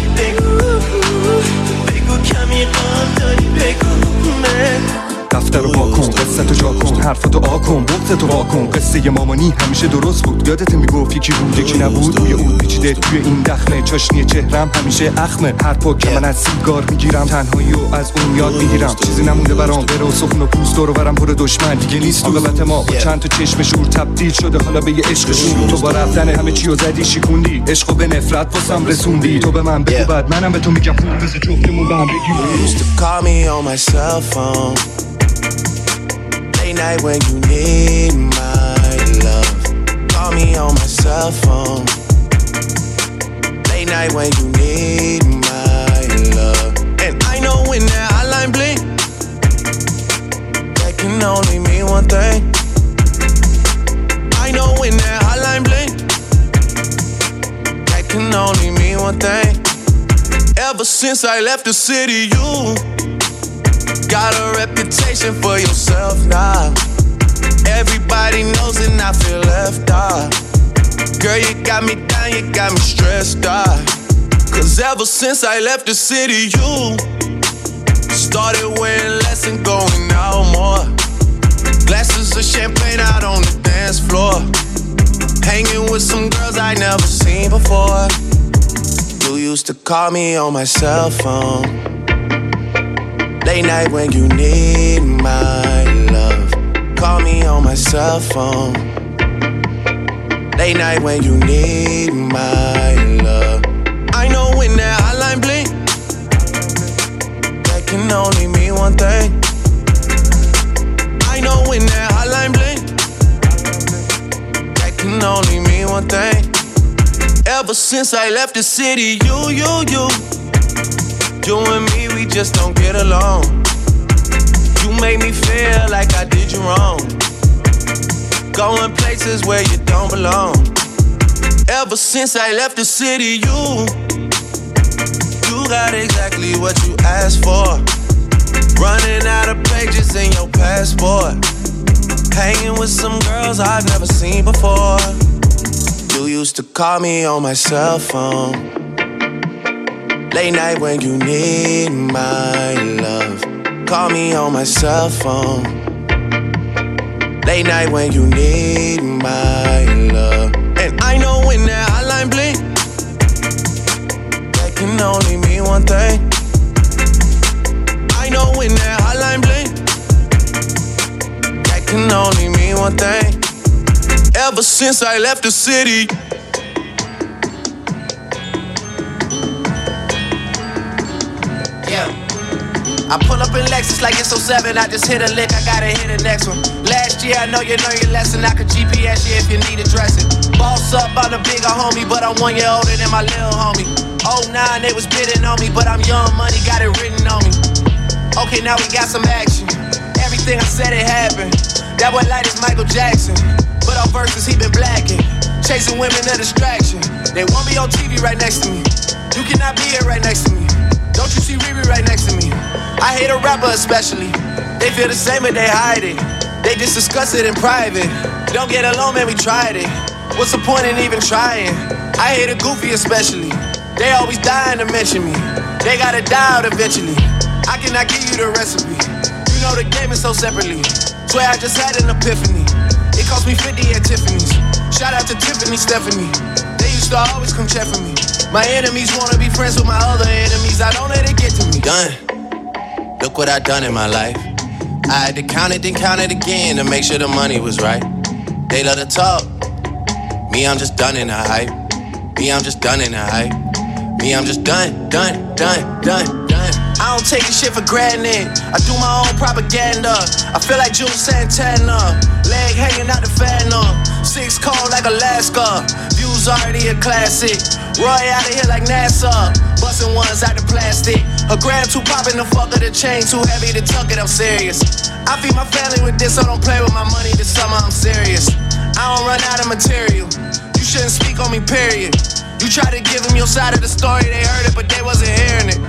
بگو کمی غم داری، بگو دفتر رو با کن، قصه تو جا کن، حرفاتو آکن بغضتو واکن قصه مامانی همیشه درست بود یادت میگفت یکی بود یکی نبود روی اود پیچیده توی این دخمه چاشنی چهرم همیشه اخمه هر پاک که من از سیگار میگیرم تنهایی و از اون یاد میگیرم چیزی نمونده برام غیر سخن و پوست دور و برم پر دشمن دیگه نیست عاقبت ما با چند تا چشم شور تبدیل شده حالا به یه عشق شور تو با رفتن همه چیو زدی شیکوندی عشقو به نفرت واسم رسوندی تو به من بگو بعد منم به تو میگم خوب بس جفتمون به هم بگیم used to call me on my cell phone late night when you need my love call me on my cell phone late night when you need my love and I know when that hotline blink that can only mean one thing I know when that hotline blink that can only mean one thing ever since I left the city you got a reputation for yourself now everybody knows and I feel left out girl you got me down you got me stressed out cause ever since I left the city you started wearing less and going out more glasses of champagne out on the dance floor hanging with some girls I never seen before you used to call me on my cell phone late night when you need my love call me on my cell phone late night when you need my love I know when that hotline blink that can only mean one thing I know when that hotline blink that can only mean one thing ever since I left the city you and me we just don't get along you made me feel like I did you wrong going places where you don't belong ever since I left the city you got exactly what you asked for running out of pages in your passport hanging with some girls I've never seen before you used to call me on my cell phone late night when you need my love call me on my cell phone late night when you need my love and I know when that hotline blink that can only mean one thing I know when that hotline blink that can only mean one thing ever since I left the city I pull up in Lexus like it's 07. I just hit a lick, I gotta hit the next one. Last year, I know you learned your lesson. I could GPS you if you need addressing. Boss up, I'm the bigger homie, but I'm 1 year older than my little homie. 09, they was bidding on me, but I'm young money, got it written on me. Okay, now we got some action. Everything I said, it happened. That boy light is Michael Jackson, but our verses, he been blacking. Chasing women, a distraction. They won't be on TV right next to me. You cannot be here right next to me. Don't you see Riri right next to me? I hate a rapper especially. They feel the same but they hide it. They just discuss it in private. Don't get along, man, we tried it. What's the point in even trying? I hate a goofy especially. They always dying to mention me. They gotta die out eventually. I cannot give you the recipe. You know the game is so separately. Swear I just had an epiphany. It cost me 50 at Tiffany's. Shout out to Tiffany, Stephanie. They used to always come check for me. My enemies wanna be friends with my other enemies. I don't let it get to me. Done. Look what I done in my life. I had to count it, then count it again to make sure the money was right. They love to talk. Me, I'm just done in the hype. Me, I'm just done in the hype. Me, I'm just done. I don't take this shit for granted. I do my own propaganda. I feel like Jules Santana. Leg hanging out the fan up. 6 cold like Alaska. Views already a classic. Roy out of here like NASA. Bustin' ones out the plastic. A gram too poppin' the fuck of the chain. Too heavy to tuck it, I'm serious. I feed my family with this, so don't play with my money this summer, I'm serious. I don't run out of material. You shouldn't speak on me, period. You try to give them your side of the story, they heard it, but they wasn't hearing it.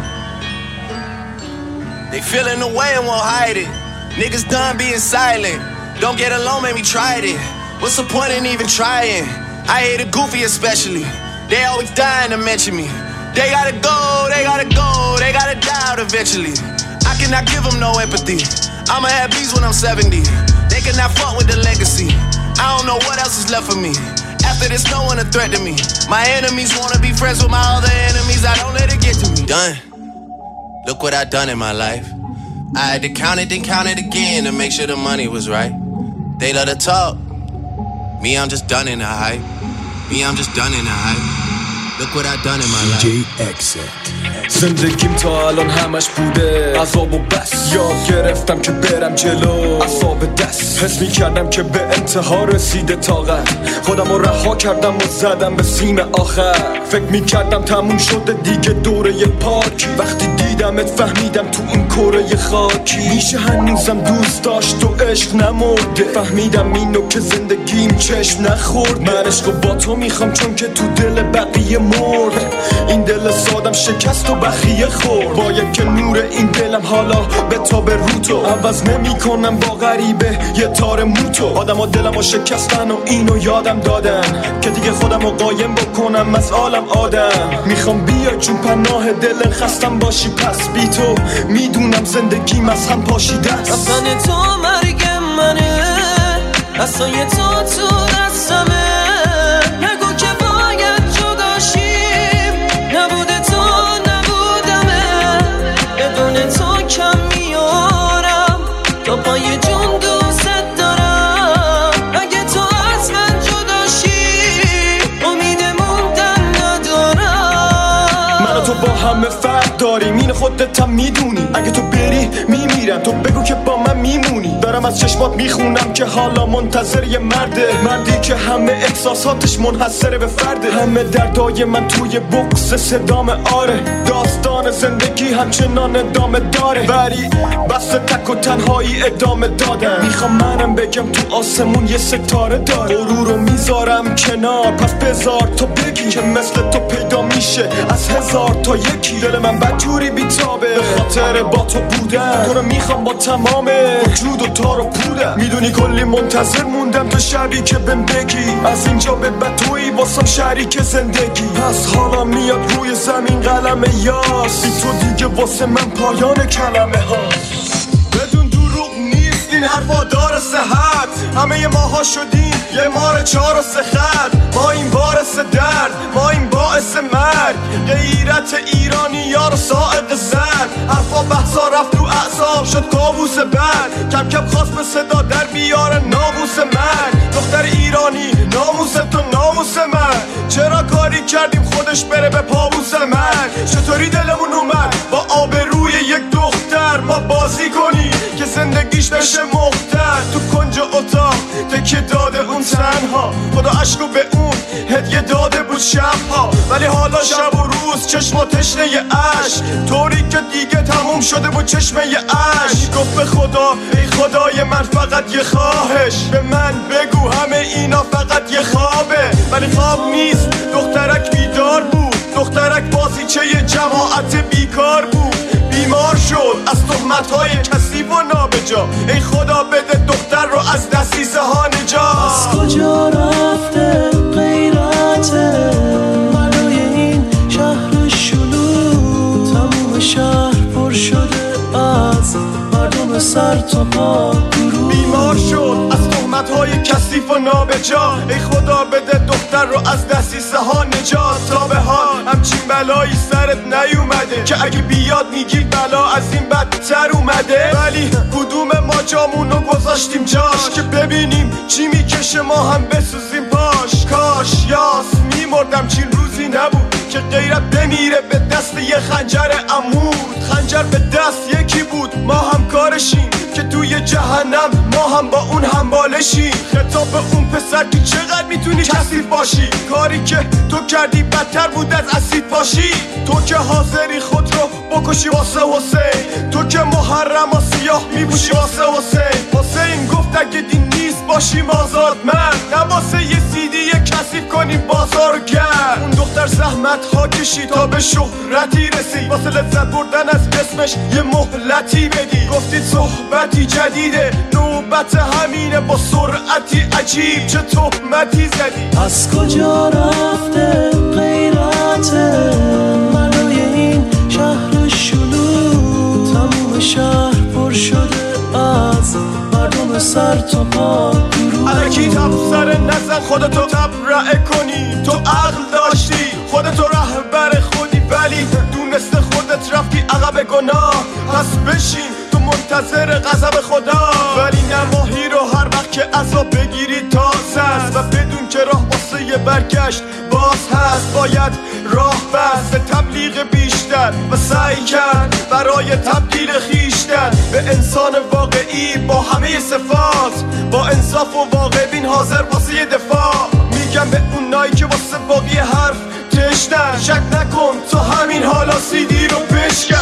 They feeling the way and won't hide it. Niggas done being silent. Don't get along, man, we tried it. What's the point in even trying? I hate a goofy especially. They always dying to mention me. They gotta go, they gotta go, they gotta die out eventually. I cannot give them no empathy. I'ma have bees when I'm 70. They cannot fuck with the legacy. I don't know what else is left for me. After this, no one a threat to me. My enemies wanna be friends with my other enemies. I don't let it get to me. Done. Look what I done in my life. I had to count it, then count it again to make sure the money was right. They love to talk. Me, I'm just done in the hype. Me, I'm just done in the hype. Look what I done in my life. DJ Exit. زندگیم تا الان همش بوده عذاب و بس یاد گرفتم که برم جلو عذاب دست حس می کردم که به انتها رسیده طاقت خودم رو رها کردم و زدم به سیم آخر فکر می کردم تموم شده دیگه دوره پاکی وقتی دیدمت فهمیدم تو این کره خاکی میشه هنوزم دوست داشت و عشق نمرده فهمیدم اینو که زندگیم چشم نخورد من عشقو با تو میخوام چون که تو دل بقیه مرد این دل سادم شکست و بخیه خورد باید که نور این دلم حالا به تا به رو تو عوض نمی کنم با غریبه یه تار موتو آدم ها دلم رو شکستن و اینو یادم دادن که دیگه خودم رو قایم بکنم از عالم آدم میخوام بیا چون پناه دل خستم باشی پس بی تو میدونم زندگیم از هم پاشیده است رفتن تو مرگ منه اصلا تو دستمه نگو که باید جداشیم نبوده تو نبودمه بدون تو کم میارم تا پای جون دوست دارم اگه تو از من جداشی امید موندن ندارم من و تو با همه فرق داریم این خودت هم میدونی اگه تو بری میمیرم تو بگو که با من میمونی دارم از چشمات میخونم که حالا منتظر یه مردی که همه احساساتش منحصره به فرده همه دردای من توی بکس صدام آره داستان زندگی همچنان ادامه داره ولی بس تک و تنهایی ادامه دادن میخوام منم بگم تو آسمون یه ستاره داره غرور رو میذارم کنار پس بذار تو بگی که مثل تو پیدا میشه از هزار تا یکی دل من بدجوری بیتابه به خاطر با تو بودن تو رو میخوام با تمام وجود و تار و پودم میدونی کلی منتظر موندم تو شبی که بهم بگی از اینجا به بعد تویی واسم شریک زندگی پس حالا میاد روی زمین قلم یاس بی تو دیگه واسه من پایان کلمه هاست بدون دروغ نیست این حرفا داره صحت همه ماها شدیم یه مار 4 و 3 خط ما این باعث درد ما این باعث مرگ غیرت ایرانی یار ساعد زد حرفا بحثا رفت تو اعصاب شد کابوس بد کم کم خواست به صدا در بیاره ناموس من دختر ایرانی ناموس تو ناموس من چرا کاری کردیم خودش بره به پابوس من چطوری دلمون اومد با آبروی یک دختر ما بازی کنی که زندگیش بشه مختر تو کنج اتاق تکیه داده اون تنها خدا عشقو به اون هدیه داده بود شبها ولی حالا شب و روز چشما تشنه عشق طوری که دیگه تموم شده بود چشمه عشق گفت به خدا ای خدای من فقط یه خواهش به من بگو همه اینا فقط یه خوابه ولی خواب نیست دخترک بیدار بود دخترک بازیچه جماعت بیکار بود بیمار شد از تهمت‌های کثیف و نابجا ای خدا بده دختر رو از دسیسه ها نجات از کجا رفته غیرت بلای این شهر شلوغ تموم شهر پر شده از مردم سر تا پا بیمار شد از تهمت‌های کثیف و نابجا ای خدا بده دختر رو از دسیسه ها نجات تا به حال همچین بلایی سرت نیومده که اگه بیاد میگی بلا از این بدتر اومده ولی کدوم ما جامونو گذاشتیم جاش که ببینیم چی میکشه ما هم بسوزیم پاش کاش یاس میمردم چین روزی نبود که غیرت بمیره به دست یه خنجر عمود خنجر به دست یکی بود ما هم کارشیم که توی جهنم ما هم با اون همبالشیم خطاب به اون پسر که چقدر میتونی کثیف باشی کاری که تو کردی بدتر بود از اسید باشی تو که حاضری خود رو بکشی واسه حسین تو که محرم و سیاه میبوشی واسه حسین گفت اگه دین نیست باشیم آزاد من نه واسه یه سیدی کثیف کنیم بازار گرد اون دختر زحمت ها کشید تا به شهرتی رسید واسه لذت بردن از اسمش یه مهلتی بدی گفتید صحبتی جدیده نوبت همینه با سرعتی عجیب چه تهمتی زدی از کجا رفته غیرت بلای این شهر شلوغ تموم شهر پر شده از مردم سر تا ها الکی تبصره نزن خودتو تبرئه کنی. تو عقل داشتی خودتو رهبر خودی، ولی دونسته خودت رفتی عقب گناه. پس بشین تو منتظر غضب خدا، ولی نماهی رو هر وقت که عذاب بگیری تازه است. و بدون که راه واسه یه برگشت باز هست. باید راه بست به تبلیغ بیشتر و سعی کرد برای تبدیل خیشتن به انسان واقعی با همه صفات، با انصاف و واقع بین حاضر واسه یه دفاع. میگم به اونایی که واسه باقی حرف تشنن، شک نکن تو همین حالا CD رو بشکن.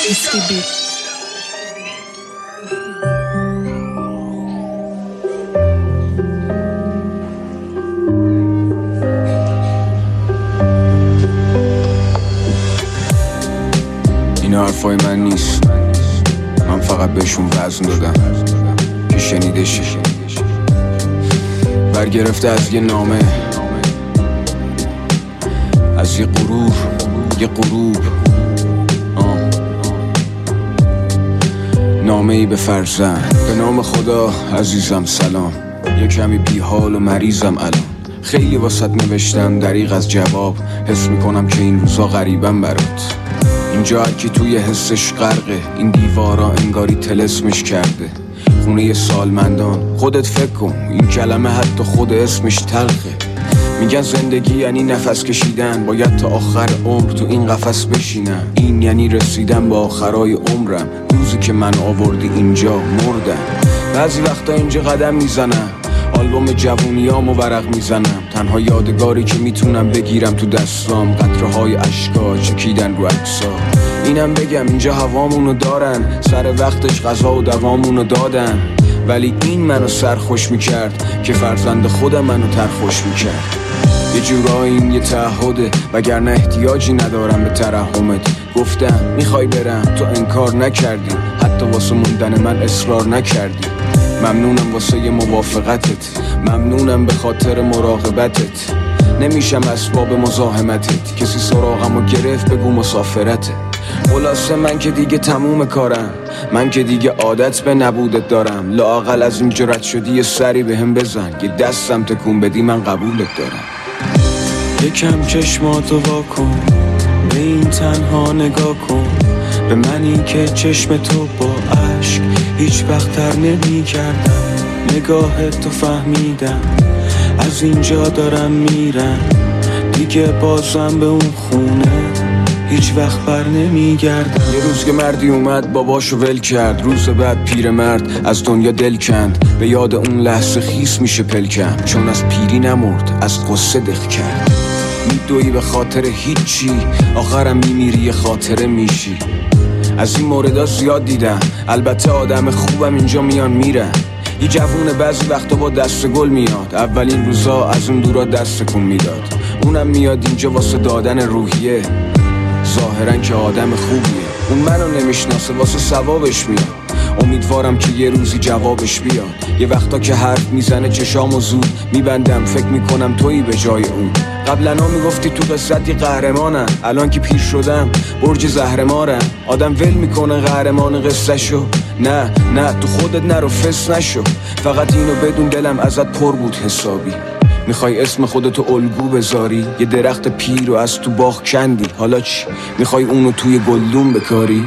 این حرفای من نیست، من فقط بهشون وزن دادم که شنیده شه. برگرفته از یه نامه، از یه غرور، یه غروب. نامه ای به فرزند. به نام خدا عزیزم سلام، یه کمی بی حال و مریضم الان. خیلی واسط نوشتم دریغ از جواب، حس میکنم که این روزا غریبم برات. اینجا هرکی توی حسش غرقه، این دیوارا انگاری طلسمش کرده. خونه سالمندان، خودت فکر کن این کلمه حتی خود اسمش تلخه. میگن زندگی یعنی نفس کشیدن، باید تا آخر عمر تو این قفس بشینم. این یعنی رسیدن به آخرای عمرم، روزی که من آوردی اینجا مردم. بعضی وقتا اینجا قدم میزنم، آلبوم جوونیامو ورق میزنم. تنها یادگاری که میتونم بگیرم تو دستام، قطره های اشکا چکیدن رو عکسا. اینم بگم اینجا هوامونو دارن، سر وقتش غذا و دوامونو دادن. ولی این منو سرخوش میکرد که فرزند خودم منو ترخوش میکرد. یه جورایی این یه تعهده، وگرنه احتیاجی ندارم به ترحمت. گفتم میخوای برم، تو انکار نکردی، حتی واسه موندن من اصرار نکردی. ممنونم واسه یه موافقتت، ممنونم به خاطر مراقبتت. نمیشم اسباب مزاحمتت، کسی سراغمو گرفت بگو مسافرته. خلاصه من که دیگه تموم کارم، من که دیگه عادت به نبودت دارم. لااقل از این جرأت شدی یه سری بهم بزن، یه دستم تکون بدی من قبولت دارم. یکم چشماتو وا کن، به این تنها نگاه کن. به منی که چشم تو با عشق هیچ وقت تر نمی کردم. نگاهت تو فهمیدم، از اینجا دارم میرم. دیگه بازم به اون خونه هیچ وقت بر نمی گردم. یه روز که مردی اومد باباشو ول کرد، روز بعد پیرمرد از دنیا دل کند. به یاد اون لحظه خیس میشه پلکم، چون از پیری نمرد از قصه دق کرد. میدوی به خاطر هیچی، آخرم میمیری خاطره میشی. از این موردها زیاد دیدم، البته آدم خوبم اینجا میان میرن. یه جوونه بعضی وقتا با دست گل میاد، اولین روزا از اون دورا دست کن میداد. اونم میاد اینجا واسه دادن روحیه، ظاهرا که آدم خوبیه. اون منو نمیشناسه واسه ثوابش میاد، امیدوارم که یه روزی جوابش بیاد. یه وقتا که حرف میزنه چشامو زود میبندم، فکر میکنم تویی به جای اون. قبلا میگفتی تو قصتی قهرمانم، الان که پیر شدم برج زهرمارم. آدم ول میکنه قهرمان قصه شو، نه تو خودت نرو فس نشو. فقط اینو بدون دلم ازت پر بود حسابی. میخوای اسم خودتو الگو بذاری، یه درخت پیر رو از تو باغ کندی. حالا چی؟ میخوای اونو توی گلدون بکاری؟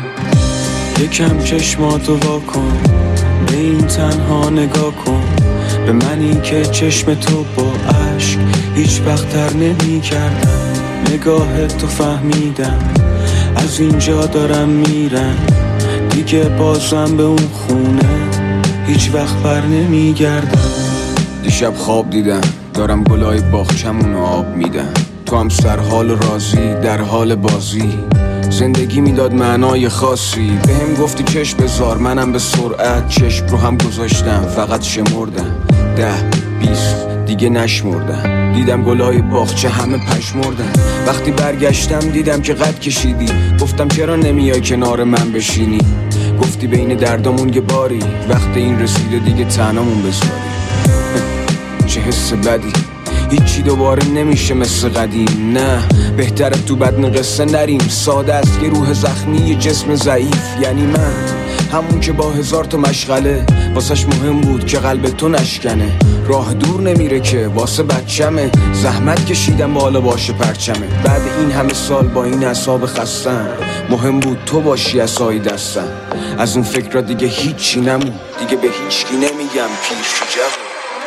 یکم چشماتو وا کن، به این تنها نگاه کن. به منی که چشم تو با عشق هیچ وقت تر نمی کردم. نگاهت تو فهمیدم، از اینجا دارم میرم. دیگه بازم به اون خونه هیچ وقت بر نمی گردم. دیشب خواب دیدم دارم گلای باغچمونو آب میدم. تو هم سرحال و راضی در حال بازی. زندگی میداد معنای خاصی، بهم گفتی چشم بذار، منم به سرعت چشم رو هم گذاشتم. فقط شمردم 10 20 دیگه نشمردم. دیدم گلای باغچه همه پشمردن. وقتی برگشتم دیدم که قد کشیدی. گفتم چرا نمیای کنار من بشینی؟ گفتی بین دردامون یه باری، وقت این رسیده دیگه تنهامون بذاری. چه حس بدی، هیچی دوباره نمیشه مثل قدیم. نه بهتره تو بدن قصه نریم. ساده است یه روح زخمی، یه جسم ضعیف. یعنی من همون که با 1000 تا مشغله واسش مهم بود که قلب تو نشکنه. راه دور نمیره که واسه بچمه، زحمت کشیدم بالا باشه پرچمه. بعد این همه سال با این اعصاب خستم، مهم بود تو باشی عصای دستم. از اون فکر را دیگه هیچی نمون، دیگه به هیچکی نمیگم پیر شو جوون.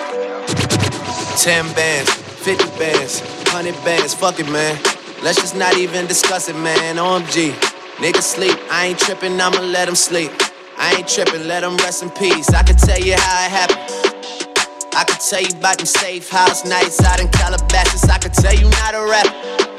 10 bands, 50 bands, 100 bands, fuck it man. Let's just not even discuss it man, OMG. Niggas sleep, I ain't trippin', I'ma let them sleep. I ain't trippin', let them rest in peace. I can tell you how it happened. I can tell you about them safe house nights out in Calabasas. I can tell you not a rap.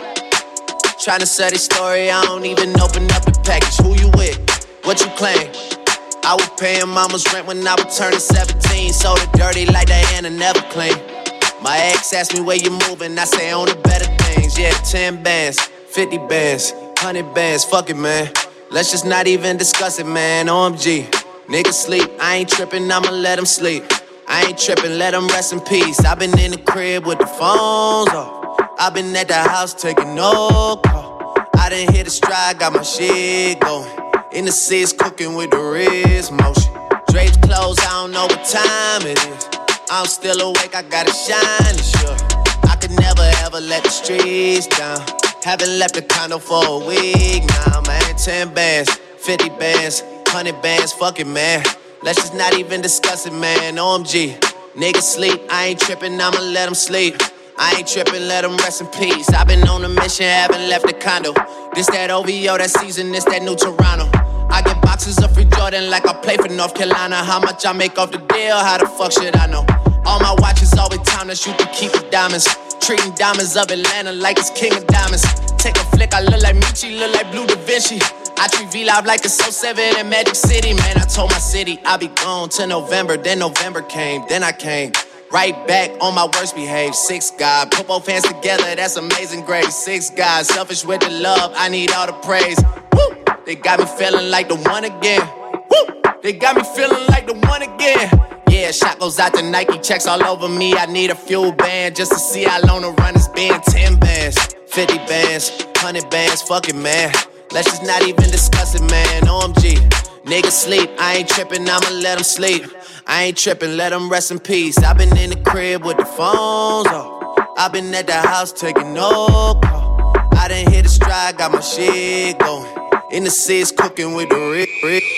Tryna sell this story, I don't even open up the package. Who you with? What you claim? I was paying mama's rent when I was turning 17. Sold it dirty like Diana, never clean. My ex asked me where you moving, I say on the better things. Yeah, 10 bands, 50 bands, 100 bands, fuck it man. Let's just not even discuss it man, OMG. Niggas sleep, I ain't trippin', I'ma let them sleep. I ain't trippin', let them rest in peace. I been in the crib with the phones off. I been at the house taking no call. I done hit a stride, got my shit going. In the seats cooking with the wrist motion. Drapes closed, I don't know what time it is. I'm still awake, I gotta shine, sure. I could never ever let the streets down. Haven't left the condo for a week now, man. 10 bands, 50 bands, 100 bands, fuck it, man. Let's just not even discuss it, man. OMG. Niggas sleep, I ain't trippin', I'ma let them sleep. I ain't trippin', let them rest in peace. I've been on a mission, haven't left the condo. This that OVO, that season, this that new Toronto. I get boxes of free Jordan like I play for North Carolina. How much I make off the deal, how the fuck should I know? All my watches always timeless, you can keep the diamonds. Treating diamonds of Atlanta like it's king of diamonds. Take a flick, I look like Michi, look like Blue Da Vinci. I treat V-Live like it's so 7 in Magic City. Man, I told my city I'll be gone till November. Then November came, then I came right back on my worst behave. 6 God, put both hands together, that's amazing grace. 6 God, selfish with the love, I need all the praise. Woo! They got me feeling like the one again. Woo! They got me feeling like the one again. Yeah, shot goes out to Nike, checks all over me. I need a fuel band just to see how long the run has been. 10 bands, 50 bands, 100 bands, fuck it, man. Let's just not even discuss it, man. OMG. Niggas sleep, I ain't trippin', I'ma let them sleep. I ain't trippin', let them rest in peace. I been in the crib with the phones off. I been at the house taking no call. I done hit a stride, got my shit going. In the seats cooking with the rick.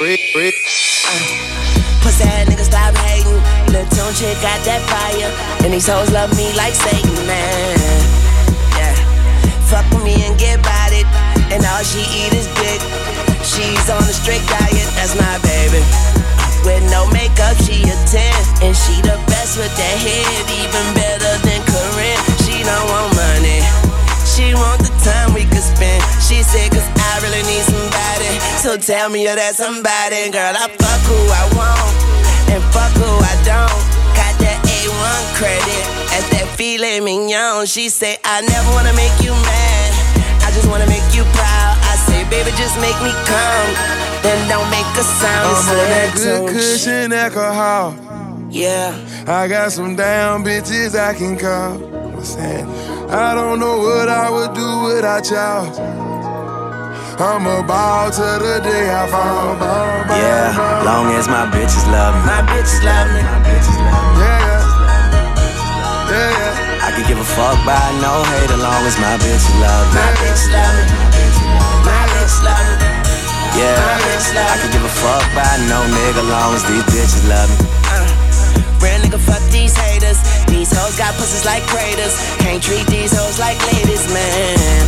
Pussy ass niggas stop hating. Lil' Tune chick got that fire. And these hoes love me like Satan, man. Yeah. Fuck with me and get bodied. And all she eat is dick. She's on a strict diet, that's my baby. With no makeup, she a 10. And she the best with that head, even better than Corinne. She don't want money, she want the time we could spend. She said, cause I really need somebody. So tell me you're that somebody. Girl, I fuck who I want, and fuck who I don't. Got that A1 credit, at that filet mignon. She say, I never wanna make you mad, I just wanna make you proud. I say, baby, just make me come, then don't make a sound. I'm on that good cushion alcohol. Yeah, I got some damn bitches I can call. What's that? I don't know what I would do without y'all. I'm a ball till the day I fall. Yeah, long as my bitches love me. my bitches love me. Yeah, yeah. I could give a fuck by no hate, as long as my bitches love me. My bitches love me. My bitches love me. Yeah, I could give a fuck by no nigga, long as these bitches love me. Real nigga, fuck these haters. These hoes got pussies like craters. Can't treat these hoes like ladies, man.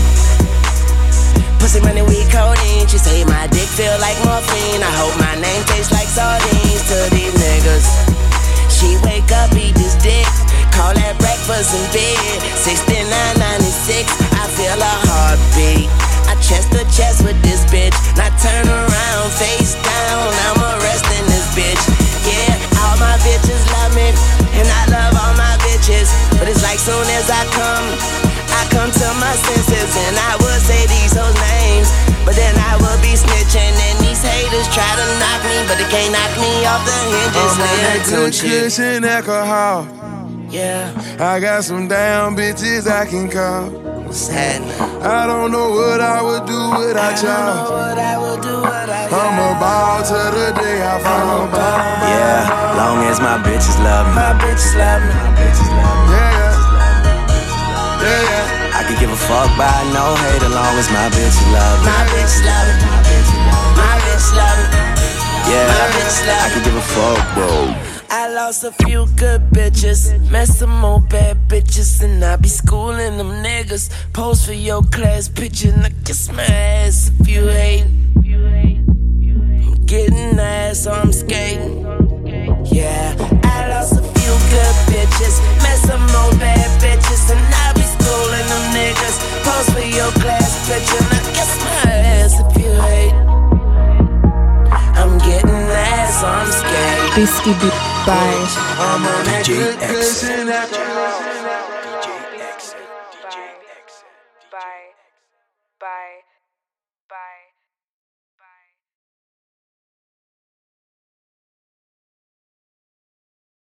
Pussy money, we codeine. She say my dick feel like morphine. I hope my name tastes like sardines to these niggas. She wake up, eat this dick, call that breakfast in bed. 69.96, I feel a heartbeat. I chest to chest with this bitch. Now turn around, face down, I'm arresting this bitch. Yeah, all my bitches love me, and I love all my bitches. But it's like soon as I come to my senses. And I would say these hoes names, but then I would be snitching. And these haters try to knock me, but they can't knock me off the hinges. I'm on that good cushion alcohol. Yeah, I got some damn bitches I can call. What's happening? I don't know what I would do without y'all. I'm about to the day I fall. Yeah, long as my bitches love me. My bitches love me. My bitches love me. Yeah, yeah. I could give a fuck by no hate as long as my bitches love me. My bitches love me. My bitches love me. My bitches love me. Yeah, my bitches love me. I could give a fuck, bro. I lost a few good bitches, met some more bad bitches, and I be schooling them niggas. Pose for your class picture, and I kiss my ass if you hate. I'm getting ass, so I'm skating. Yeah, I lost a few good bitches, met some more bad bitches, and I be schooling them niggas. Pose for your class picture, and I kiss my ass if you hate. I'm getting ass, so I'm skating. Risky Beat by I'm on that DJ good Exit. cushion after all.